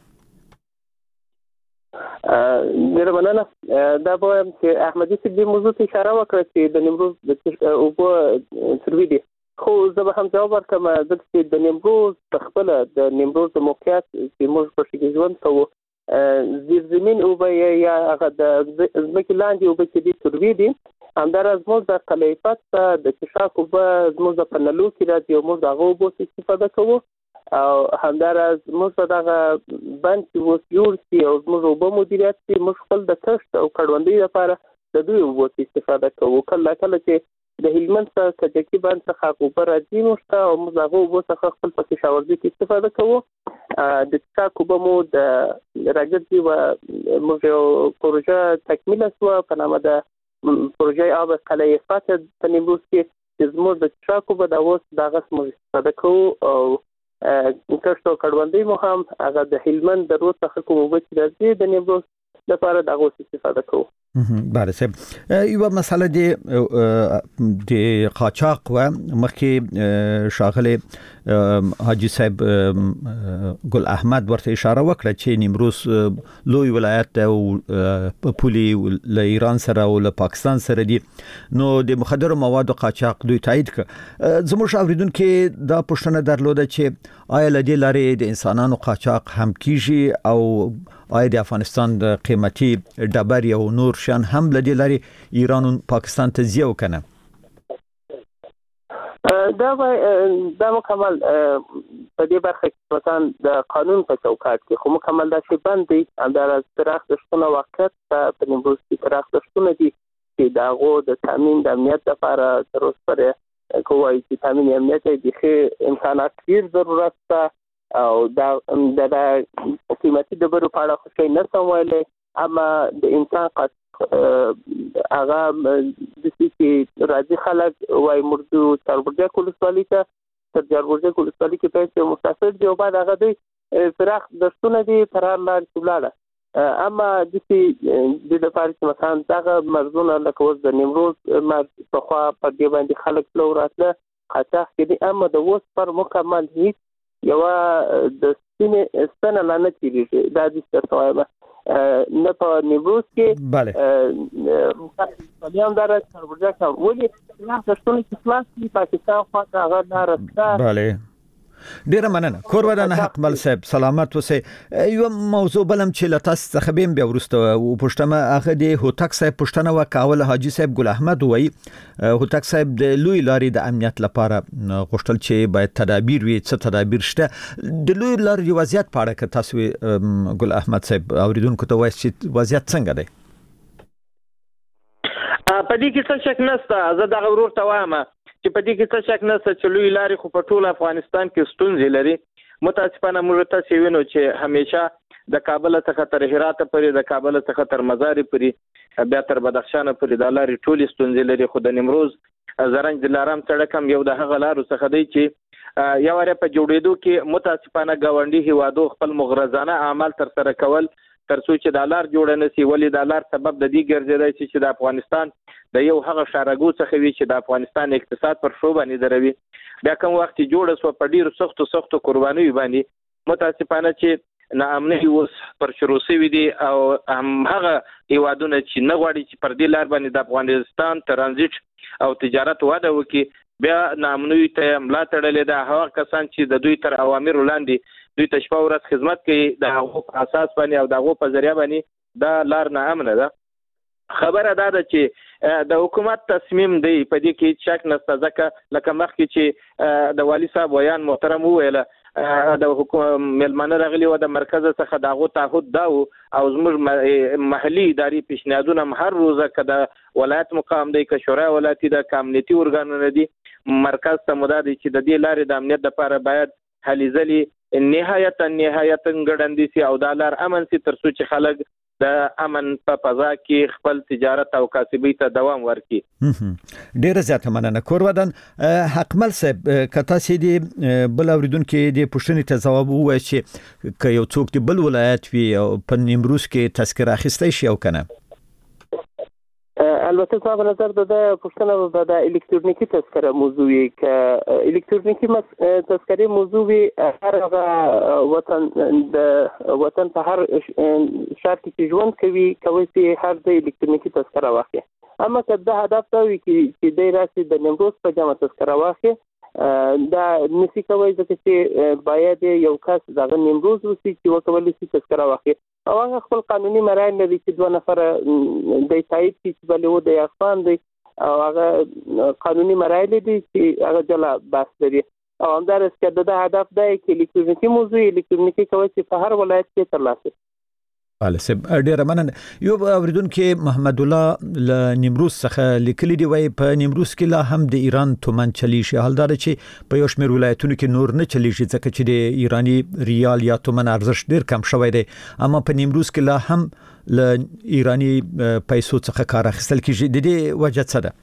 ډیره مننه. دا به چې احمدي صاحب د موضوع ته اشاره وکړه چې د نیمروز او به توربي دي. خو زه به هم جواب ورکړم چې د نیمروز خپل د نیمروز د موقعیت چې موږ په شګې ژوند کوو زیرزمین او به یا هغه د ځمکې لاندې او به چې دي توربي دي همداراز موږ د قلیفت د چشاک او به زموږ د پنلو کې راځي او موږ د هغه اوبو استفاده کوو او همداراز موږ دغه بند چې اوس جوړ شي او زموږ اوبه مدیریت شي موږ خپل د کښت او کروندې لپاره د دوی اوبو استفاده کوو. کله چې د هلمند څخه کجکي بند څخه اوبه راځي موږ ته او موږ هغه اوبو څخه خپل په کشاورزي کې استفاده کوو. د چاک اوبه مو د راګرځي و موږ یو پروژه تکمیل شوه په نامه د پروژه آب قلیفات په نیمروز کې چې زموږ د چاک اوبه د اوس دغه موږ استفاده کوو او کښت او کروندې مو هم هغه د هلمند د روز څخه کوم اوبه چې راځي د نیمروز لپاره دغه استفاده کوو.
بله صاحب یو مسله د قاچاق و مخکې شاغله حاجی صاحب ګل احمد ورته اشاره وکړه چې نیمروز لوی ولایت او پولي له ایران سره او له پاکستان سره دي نو د مخدر موادو قاچاق دوی تایید کړ. زموږ اوریدونکو دا پوښتنه درلوده چې آیا له دې لارې د انسانانو قاچاق هم کیږي او آیا د افغانستان د قیمتي ډبر او نور شان هم له دې لارې ایران او پاکستان ته ځي او کنه؟
دا مکمل په دې برخه کې مثلا د قانون په چوکاټ کې خو مکمل دا شی باندې انداز پراخ د شتون وخت په نیمروز کې پراخ د شتون دي چې داغو د تامین د امنیت لپاره تر اوسه پورې کوي چې تامین امنیت د امکانات ډیر ضرورت ده او دا قیمتي ډبرو په اړه خو څه نه سم ویلې اما د انسان هغه د چې راځي خلک وای مردو تربرجه کولسوالي ته تر جربرجه کولسوالي کې په مسافر دی او بعد هغه دی فراخ درسونه دي فرار لار چولاړه اما د دې د فارس مثلا دغه مرزونه لکه وز د نیمروز په خوا په دې باندې خلک لوراتله قاچاق کې دي اما د وس پر مکمل هیڅ یو د سنه لانه کیږي دا د ستوایمه نه په نیمروز کې
bale
پالیان دره تربرجه کوم ولې نه څه چې خلاص پاکستان خوا ته هغه نارسته
bale ډیره مننه کورودان حق مل صاحب سلامت وسه یو موضوع بلم چې لتاس څخه بیم بیا ورسته او پښتمه هغه دی هوتک صاحب پښتنه وکاول حاجی صاحب ګل احمد وای هوتک صاحب د لوی لارې د امنیت لپاره غوښتل چې باید تدابیر وي څه تدابیر شته د لوی لارې وضعیت په اړه که تاسو ګل احمد صاحب اوریدونکو ته وایي چې وضعیت څنګه دی
په دې کې څه شک نشته زه دا ورور ته وایم چې په دې کې څه شک نشته چې لوی لارې خو په ټول افغانستان کې ستونزې لري متاسفانه موږ ته وینو چې همیشه د کابل څخه تر هرات پورې د کابل څخه تر مزار پورې بیا تر بدخشان پورې د لارې ټول ستونزې لري خو د نیمروز زرنج دلارام سړک هم یو د هغه لارو څخه دی چې یو واره په جوړېدو کې متاسفانه گاونډي هیوادو خپل مغرضانه اعمال تر سره کول تر څو چې د لار جوړ نه سي ولې د لار سبب د دې ګرځیدای چې د افغانستان د یو هغه شارګو څخه وی چې د افغانستان اقتصاد پر شو باندې دروي بیا کوم وخت جوړ سو په ډیر سخت قرباني باندې متاسفانه چې ناامني اوس پر شروع شوی دي او هغه هیوادونه چې نه غواړي چې پر دې لار باندې د افغانستان ترانزیت او تجارت واده وکړي بیا ناامني ته ملا تړلې ده هغه کسان چې د دوی تر اوامر وړاندې دوی تشپا ورځ خدمت کوي د هغه اساس باندې او د هغه په ذریعہ باندې دا لار نه امنه ده خبره ده چې د حکومت تصمیم دی په دې کې شک نشته ځکه لکه مخکې چې د والی صاحب ویان محترم ویل د حکومت ملمنه راغلی و د مرکز څخه دغه تعهد دا او زموږ محلي اداري پیشنهادونه هر روزه کده ولایت مقام دی که شورا ولایتي د کمیونټي اورګانونه دي مرکز ته مدد چې د دې لارې د امنیت لپاره باید هلي ځلي نهایت ګډندې سي او د لار امن سي تر څو چې خلک د امن په فضا کې خپل تجارت او کسبۍ ته دوام ورکړي
ډیره زیاته مننه کورودان حقمل صاحب کته سي دي بل اوریدونکو د پښتني ته جواب وایي چې که یو څوک دی بل ولایت وي او په نیمروز کې تذکره اخیستی شي او کنه
البته صاحب نظر د پښتنه د الکترونیکی تذکره موضوع ک الکترونیکی تذکره موضوع هر وطن په هر شرط کې ژوند کوي چې هر د الکترونیکی تذکره واخلي اما که د هدف دا وي چې د راسي د نیمروز په جامه تذکره واخلي دا نسی کوي چې باید یو کس د نیمروز وسی چې وکولي چې تذکره واخلي او هغه خپل قانوني مراحل لري چې دوه نفر د تایید چې بل و د افغان دي او هغه قانوني مراحل دي چې هغه جلا بحث لري او همدارس کې د هدف دی چې الکترونیکی موضوع الکترونیکی کوي چې په هر ولایت کې ترلاسه
bale سب ډیره مننه یو اوریدونکو محمد الله ل نیمروز څخه لیکلي دی وای په نیمروز کې لا هم د ایران تومن چلی شي حالدار چې په یو شمېر ولایتونو کې نور نه چلی شي ځکه چې د ایرانی ریال یا تومن ارزښت ډیر کم شوی دی اما په نیمروز کې لا هم ل ایرانی پیسو څخه کار اخیستل کیږي د دې وجه څه ده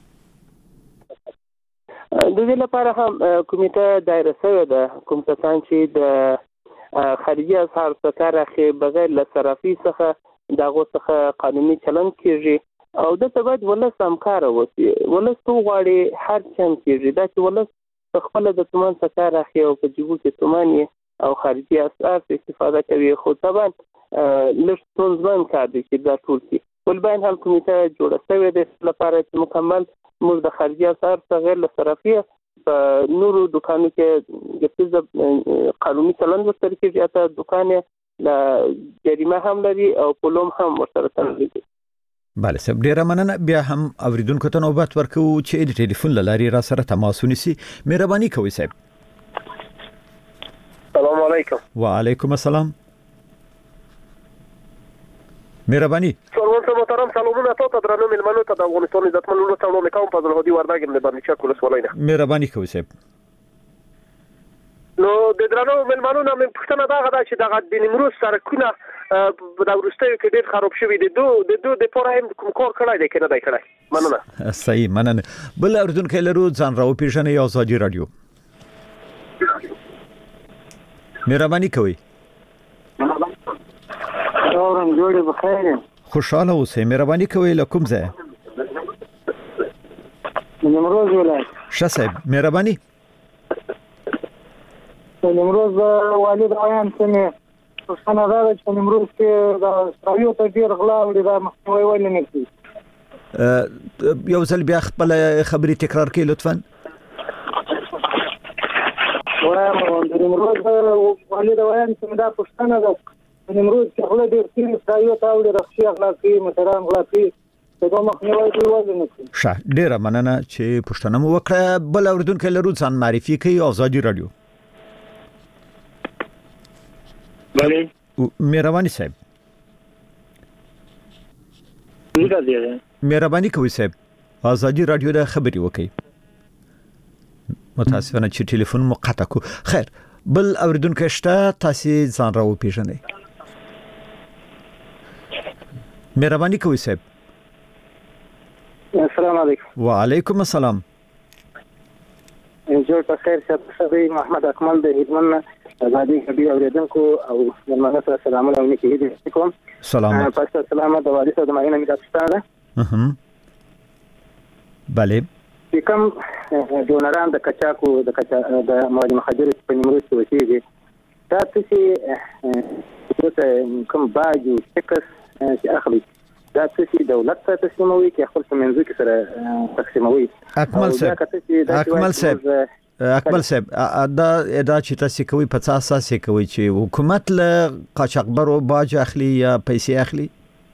د دې لپاره هم کمیټه دایره شوې ده کوم څه چې د خارجي اسعار څخه راخي بغیر له صرافي څخه دغه څخه قانوني چلن کیږي او د تبعید ولس همکار وسی ولس تو غواړي هر چم کیږي دا چې ولس خپل د تومان څخه راخي او په جيبو کې تومان او خارجي اسعار استفاده کوي خو طبعا لږ ځوان کار دي چې دا ټول کی ولبین هل کمیټه جوړه شوې ده لپاره چې مکمل موږ د خارجي اسعار څخه غیر له صرافي په نورو دکانو کې د قانوني چلند ورسره کېږي اته دکان له جریمه هم لري او پلوم هم ورسره تړلي دي
bale سب ډیره مننه بیا هم اوریدونکو ته نوبت ورکو چې د ټلیفون لاري را سره تماس ونیسي مهرباني کوئ صاحب
السلام علیکم
وعلیکم السلام مهرباني
څلور محترم سلامونه تاسو درنو ملمنو ته د افغانستان عزت منلو څلور میکاوم په ځل هدي ورداګم نه باندې چا کول سوالای نه
مهرباني کوئ صاحب
نو د درنو ملمنو نه من پښتنه دا غدا چې د نیمروز سرکونه دا ورسته کې ډېر خراب شوی دي د پوره کوم کار کړای دی کنه دای کړای مننه
صحیح مننه بل اردوونکو لرو ځان راو پیژنې آزادي رادیو مهرباني کوي
اورم جوړه بخیر
خوشاله اوسئ مهرباني کوي لکم ځای
نیمروز ولایت
شاسب مهرباني
نیمروز والد وایان سمه څنګه دا چې نیمروز کې دا سړیو ته ډیر غلا وړي دا مخنیوي ولې نه کوي
یو ځل بیا خپل خبري تکرار کړئ لطفا
نیمروز والد وایان سمه دا پښتنه ده نیمروز کې غلا ډیر کوي سړیو ته وړي رخصي غلا کوي مثلا غلا کوي دا مخنیوي ولې نه کوي
ډیره مننه چې پښتنه مو وکړه بل اردوونکو لرو ځان معرفي کوي آزادي رادیو
بله
مهرباني صاحب مهرباني کوي صاحب آزادي رادیو د خبري وکي متاسفانه چې ټلیفون مو قطع کو خیر بل اوردونکو شته تاسو ځان راو پیژنئ مهرباني کوي صاحب
السلام علیکم
وعلیکم السلام
جوړ په خیر شته محمد اکمل د هیدمن آزادي کبیر اوریدونکو او زموږ سره سلام علیکم
سلام
پاسه سلام د وادي سره د ماینه می تاسو
بله
کوم ډونران د کچاکو د مواد مخدر په نیمروز کې وسیږي تاسو چې کوم باجو ټکس چې اخلي دا څه دولت ته تسلیموي کې خپل منځو کې سره تقسیموي
اکمل صاحب دا چې تاسو کوي په اساس کوي چې حکومت له قاچاقبرو باج اخلي یا پیسې اخلي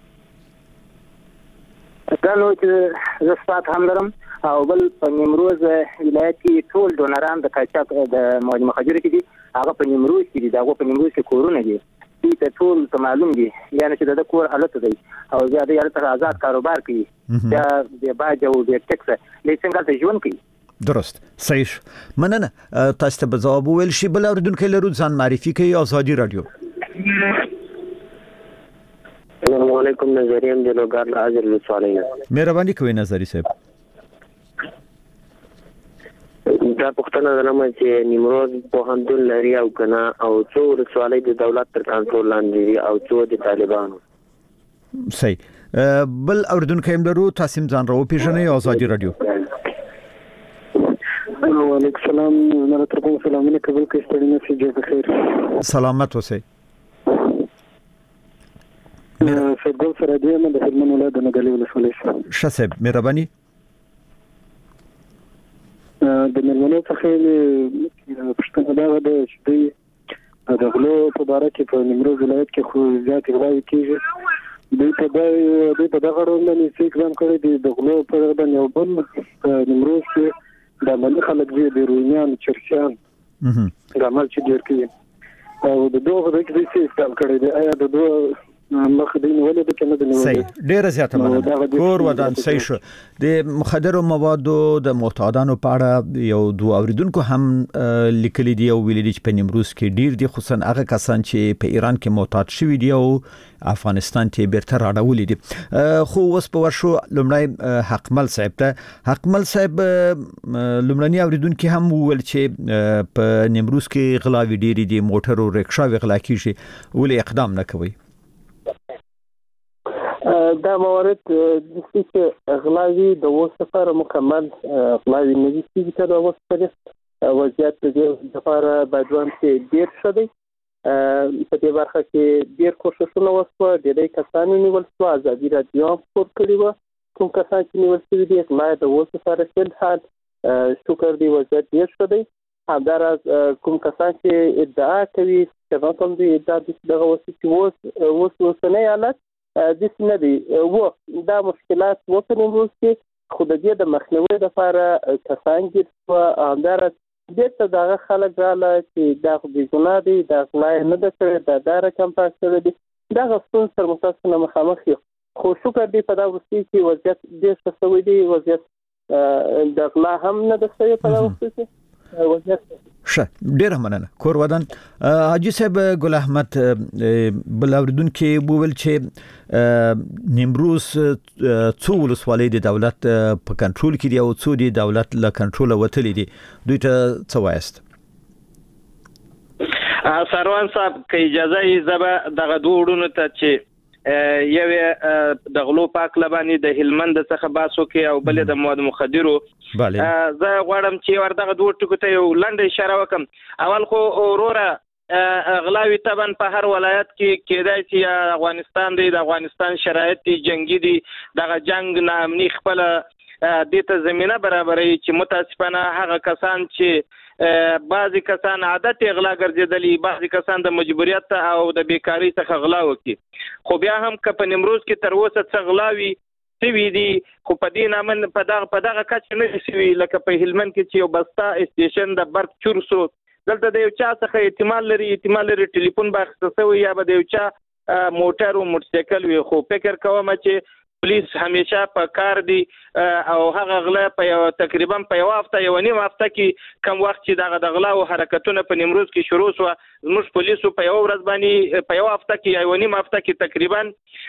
دا نو چې زسات هم لرم او بل په نیمروز ولایت کې ټول ډونران د قاچاق د مواد مخدر کې دي هغه په نیمروز کې دي دا په نیمروز کې کورونه دي ته ټول معلوم دي یعنی چې د کور حالت دی او زیاده یاله تر آزاد کاروبار کوي دا د باج او د ټکس له څنګه ته ژوند کوي
درست صحیح مننه تاسو ته جواب ویل شي بل اردوونکو لرو ځان معرفي کوي آزادي رادیو
السلام علیکم نظریم د لوګار حاضر لسوالین
مهرباني کوي نظری صاحب
دا پښتنه درنه چې نیمروز په همدل لري او کنه او څو رسوالۍ د دولت تر کنټرول لاندې او څو د طالبانو
صحیح بل اردوونکو لرو تاسو ځان راو پیژنئ آزادي رادیو
وعلیکم السلام مرحبا سلامونه قبول کړئ ستړي نشئ جوړ بخیر
سلامت اوسئ
سګل سره دی د هلمند ولایت د نګالي ولسوالۍ
شاسب مهرباني
د ملمنو څخه پښتنه دا د چې د غلو په اړه کې په نیمروز ولایت کې خو زیات غلاوي کیږي دوی په دغه ډول باندې چې ځان کړی دی د غلو په اړه باندې یو بل نیمروز کې د ملي خلک دی د روینیان چرچان د عمل چې ډیر کوي او د دوه د کې څه ځان کړی دی آیا د دوه مخدین ولې د کنه د
صحیح ډیره زیاته مننه کور ودان صحیح شو د مخدرو موادو د معتادانو په اړه یو دوه اوریدونکو هم لیکلي دی او ویلي دی چې په نیمروز کې ډیر دي خصوصا هغه کسان چې په ایران کې معتاد شوي دي او افغانستان ته بیرته راډولې دي خو اوس په ورشو لمړی حقمل صاحب ته حقمل صاحب لمړنی اوریدونکو هم ویل چې په نیمروز کې غلاوي ډیر دي موټر او رکشا غلا کیږي ولې اقدام نه کوي
دا موارد د چې غلاوي د وسفر مکمل غلاوي نه دي چې تر اوسه پورې وضعیت د لپاره بدوان کې ډیر شوی په دې برخه کې ډیر کوششونه وشو د دې کسانو نیول شو آزادي رادیو خبر کړی و کوم کسان چې نیول شوی دي ما د وسفر فل حال شکر دی وضعیت ډیر شوی همدارس کوم کسان چې ادعا کوي چې کوم دي ادعا دغه وسیله وسنه حالت د سندي و دا مشکلات وکړو چې خودګي د مخنیوي لپاره کسان چې همدارس دته دغه خلک رااله چې دا خو بيګنا دي دا غلای نه د کړې دا رقم پاتې دي دا غوښتن سره متاسفانه مخامخ خو شکر دی په دا وسیله چې وضعیت ډېر ښه شوی دی وضعیت د غلا هم نه د سوي په دا وسیله وضعیت
ډیر مننه کور ودان حاجی صاحب ګل احمد بلاوردون کې بوول چې نیمروز څو ولسوالۍ د دولت په کنټرول کې دي او څو د دولت له کنټرول وتلې دي دوی ته څه وایست
سروان صاحب که اجازه یې زبا دغه دوه وړونو ته چې یو د غلو پاک لبانی د هلمند څخه باسو کې او بل د مواد مخدرو زه غواړم چې ورته دوه ټکو ته یو لنډه اشاره وکم اول خو وروره غلاوی طبعا په هر ولایت کې کېدای چې افغانستان دی د افغانستان شرایط جنگي دي دغه جنگ نامني خپل د ته زمينه برابرې چې متاسفانه هغه کسان چې بعضی کسان عادت اغلا ګرځیدلی بعضی کسان د مجبوریت او د بیکاری څخه غلا وکړي خو بیا هم که په نیمروز کې تر اوسه څه غلاوي سوي دي خو په دې نامن په دغه کچ نه سوي لکه په هلمند کې چې یو بستا اسټیشن د برق چور سو دلته د یو چا څخه احتمال لري ټلیفون باخته سوی یا به د یو چا موټر او موټرسایکل وي خو فکر کوم چې پولیس همیشه په کار دي او هغه غلا په تقریبا په یو هفته یو نیم هفته کې کم وخت چې د غلا او حرکتونه په نیمروز کې شروع شو زموږ پولیسو په یو ورځ باندې په یو هفته کې یو نیم هفته کې تقریبا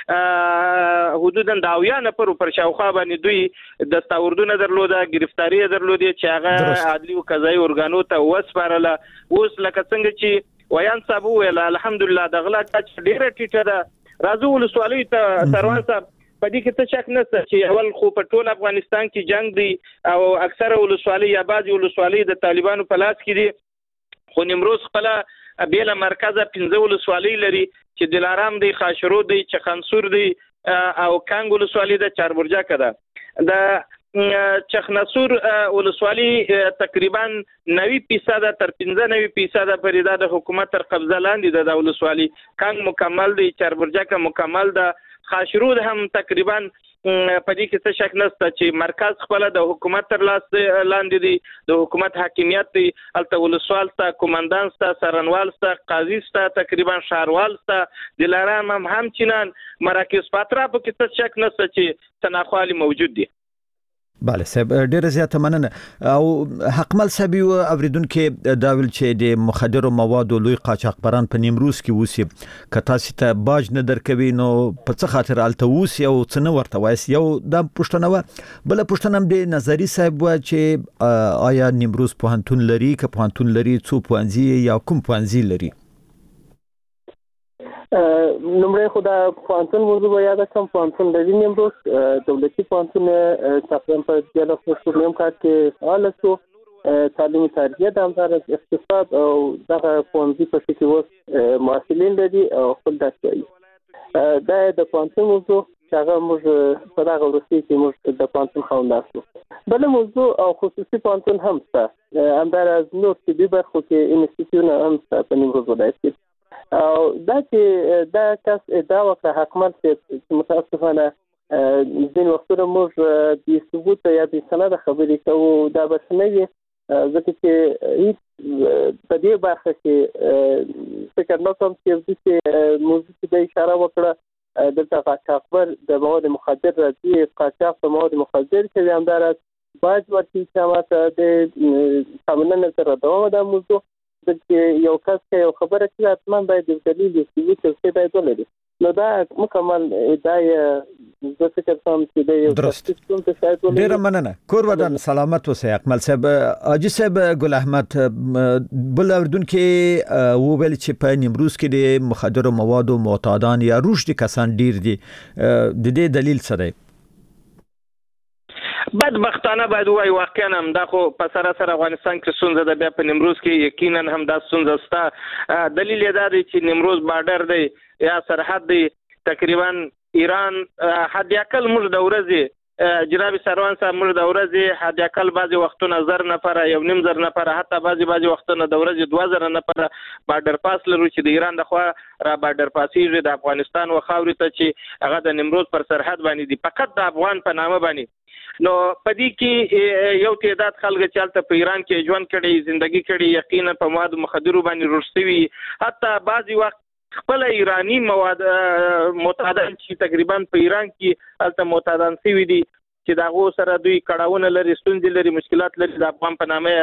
حدودا 10 نفر پر شاوخوا باندې دوی د تاوردونه درلوده گرفتاری درلوده چې هغه عدلي او قضایي ارګانو ته وسپارله اوس لکه څنګه چې ویان صاحب ویل الحمدلله د غلا کچ ډیره ټیټه ده راځو ولسوالۍ ته سروان صاحب په دې کې څه شک نشته چې اول خو په ټول افغانستان کې جنگ دی او اکثره ولسوالۍ یا بعضي ولسوالۍ د طالبانو په لاس کې دي خو نیمروز خپل بیل مرکزه 15 ولسوالۍ لري چې دلارام دی خاشرو دی چخنسور دی او کانګ ولسوالۍ د چاربرجک ده د چخنسور ولسوالۍ تقریبا 90% تر 95% پرې د حکومت تر قبضه لاندې د ولسوالۍ کانګ مکمل دی چاربرجک مکمل ده خاشرود هم تقریبا په دې کې څه شک نشته چې مرکز خپل د حکومت تر لاس لاندې دی د حکومت حاکمیت دی الته ولسوال ته کمانډان ته سرنوال ته قاضي ته تقریبا شهروال ته دلارام هم چنان مراکز پاترا په کې څه شک نشته چې تناخوالي موجود دی
بله صاحب ډیره زیاته مننه او حقمل صاحب اوریدونکو دا ویل چې د مخدرو موادو لوی قاچاقبران په نیمروز کې اوسي که تاسو ته باج نه درکوي نو په څه خاطر الته اوسي او څه نه ورته وایي یو د پښتنه و بل پښتنه هم د نظری صاحب و چې آیا نیمروز پوهنتون لري که پوهنتون لري څو پوهنځي یا کوم پوهنځي لري
نمبر خدا پوهنتون موضوع یاد کم پوهنتون لري نیمروز دولتي پوهنتون تقریبا په 2019 کال کې فعال شو تعلیمي تربیه د وزارت اقتصاد او دغه پوهنځي په کې اوس محصلین لري او خپل درس کوي دا د پوهنتون موضوع هغه موږ په دغه ورسته کې موږ د پوهنتون خونداسو بل موضوع او خصوصي پوهنتون هم شته همدار از نور طبي برخو کې انسټیټیوټونه هم شته په نیمروز ولایت کې او دا چې دا کس ادعا وکړه حکومت چې متاسفانه ځین وختونه موږ د ثبوت یا د سند خبرې کوو دا به نه وي ځکه چې په دې برخه کې فکر نه کوم چې موږ د اشاره وکړه دلته قاچاقبر د مواد مخدر راځي قاچاق د مواد مخدر چې همدار باج ورته چې ماته د قانون سره دوام د موضوع چې یو کس کې یو خبره چې اتمن باید د دلیل یې چې باید ولري نو دا مکمل ادعای زه فکر کوم چې د
درست ډیر مننه کور ودان سلامت اوسئ اکمل صاحب حاجی صاحب ګل احمد بل اردوونکو وویل چې په نیمروز کې د مخدرو موادو معتادان یا روشدي کسان ډیر دي د دې دلیل څه دی
بدبختانه باید وای واقعا هم دا خو په سره افغانستان کې ستونزه ده بیا په نیمروز کې یقینا هم دا ستونزه شته دلیل یې دا دی چې نیمروز بارډر دی یا سرحد دی تقریبا ایران حد اقل موږ د ورځې جناب سروان صاحب موږ د ورځې حد اقل بعضی وختونه 1000 نفر یو نیم زر نفر حتی بعضی وختونه د ورځې 2000 نفر بارډر پاس لرو چې د ایران د خوا را بارډر پاسیږي د افغانستان و خاورې ته چې هغه د نیمروز پر سرحد باندې دی فقط د افغان په نامه باندې نو پدې کې یو تعداد خلک چالت په ایران کې ژوند کړي ژوندۍ کړي یقینا په مواد مخدرو باندې رسوي حتی بعضی وخت خپل ایرانی مواد معتادان چې تقریبا په ایران کې الته معتادان سوي دي چې داغه سره دوی کړهونه لري ستونزې لري مشکلات لري د افغان په نامه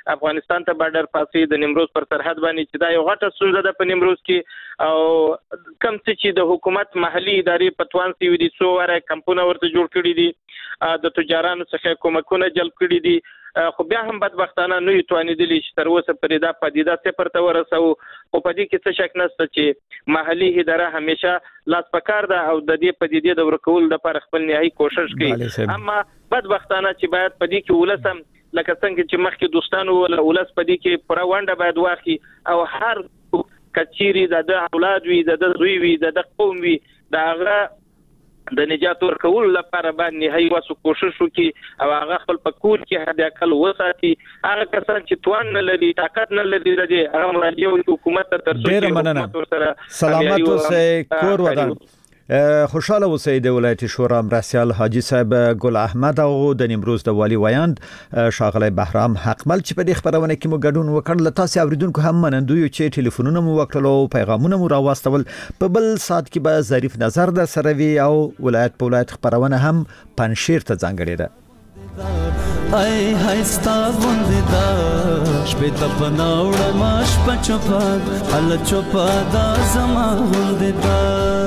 افغانستان ته بارډر پاسې د نیمروز پر سرحد باندې چې دا یو غټه ستونزه ده په نیمروز کې او کم څه چې د حکومت محلي ادارې په توان کې ودي څو واره کمپونه ورته جوړ کړي دي د تجارانو څخه کومکونه جلب کړي دي خو بیا هم بدبختانه نه یتوانیدلی چې تر اوسه پرې دا پدیده صفر ته ورسو او په دې کې څه شک نشته چې محلي اداره همیشه لاس پکار ده او د دې پدیدې د ورکول لپاره خپل نهایي کوشش کوي اما بدبختانه چې باید په دې کې ولسم لکه څنګه چې مخکې دوستانو ولس په دې کې پوره ونډه باید واخلي او هر کچيري د اولاد وي د زوی وي د قوم وي داغه د نجات ورکول لپاره باندې هي واسو کوشش وکړي او هغه خپل پکور کې هدا کل وساتي هغه کسان چې توان نه لري طاقت نه لري د هغه مراجعه حکومت ته ترسره
ډیر مننه سلامت اوسئ کور ودان خوشاله اوسئ د ولایت شورا مرسیال حاجی صاحب ګل احمد او د نیمروز د والی ویاند شاغله بهرام حقمل چې په دې خبرونه کې مو ګډون وکړل له تاسو اوریدونکو هم منندوی چې ټلیفونونه مو وکړلو پیغامونه مو راوستول په بل سات کې به ظریف نظر د سروي او ولایت په ولایت خبرونه هم پنځیر ته ځانګړي ده
ای هستا ونددا شپه پناوړه ماش پچپا ال چپا دا زما ونددا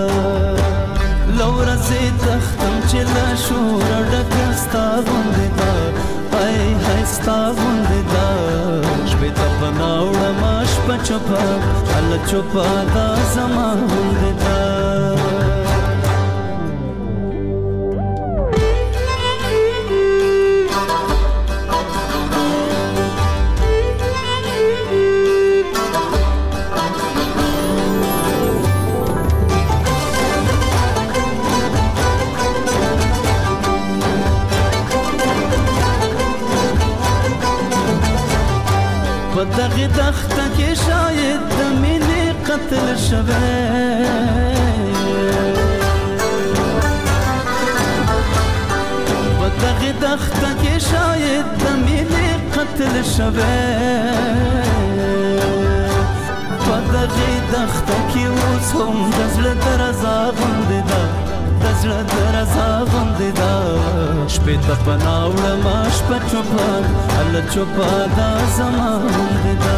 لور زه تختم چې لا شور ډکستا ونددا ای هستا ونددا شپه پناوړه ماش پچپا ال چپا دا زما ونددا دغه دخته کې شاید د مینې قتل شوه دغه دخته کې شاید د مینې قتل شوه دغه دخته کې اوس هم د زړه درزا غوندې ده د زړه درزا غوندې ده شپې ته پناوړه ما شپه چوپان ال چوپا دا زما غوندې ده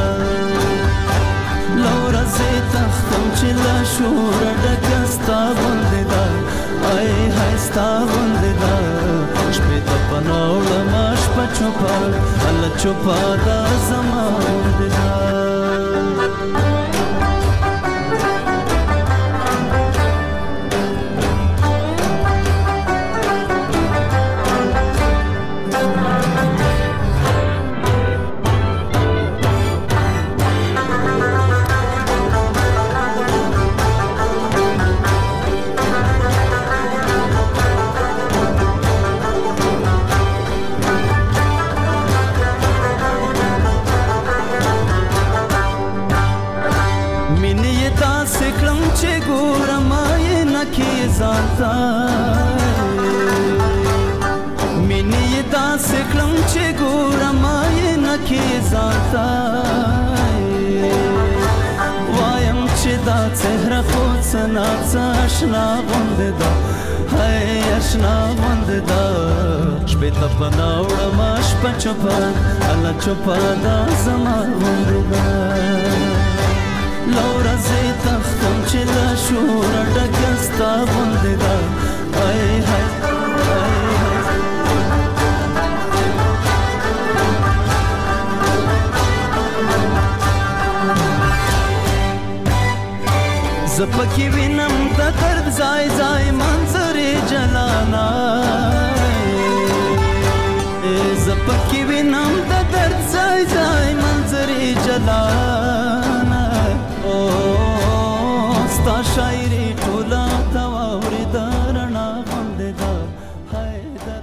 لوره زه تختم چې لا شور ډکه ستا غوندې ده ای های ستا غوندې ده شپې ته پناوړه ما شپه چوپان ال چوپا دا زما غوندې ده مینې داسې کړم چې ګورم یې نه کې ځانته وایم چې دا څهره خو څه ناڅه اشنا غوندې ده هی اشنا غوندې ده شپې ته پناوړه ما شپه چوپه الله چوپه دا زما غوندې ده لوره زه تختم چې لا شوره ډکه ستا غوندې ده ای های زه پکې وینم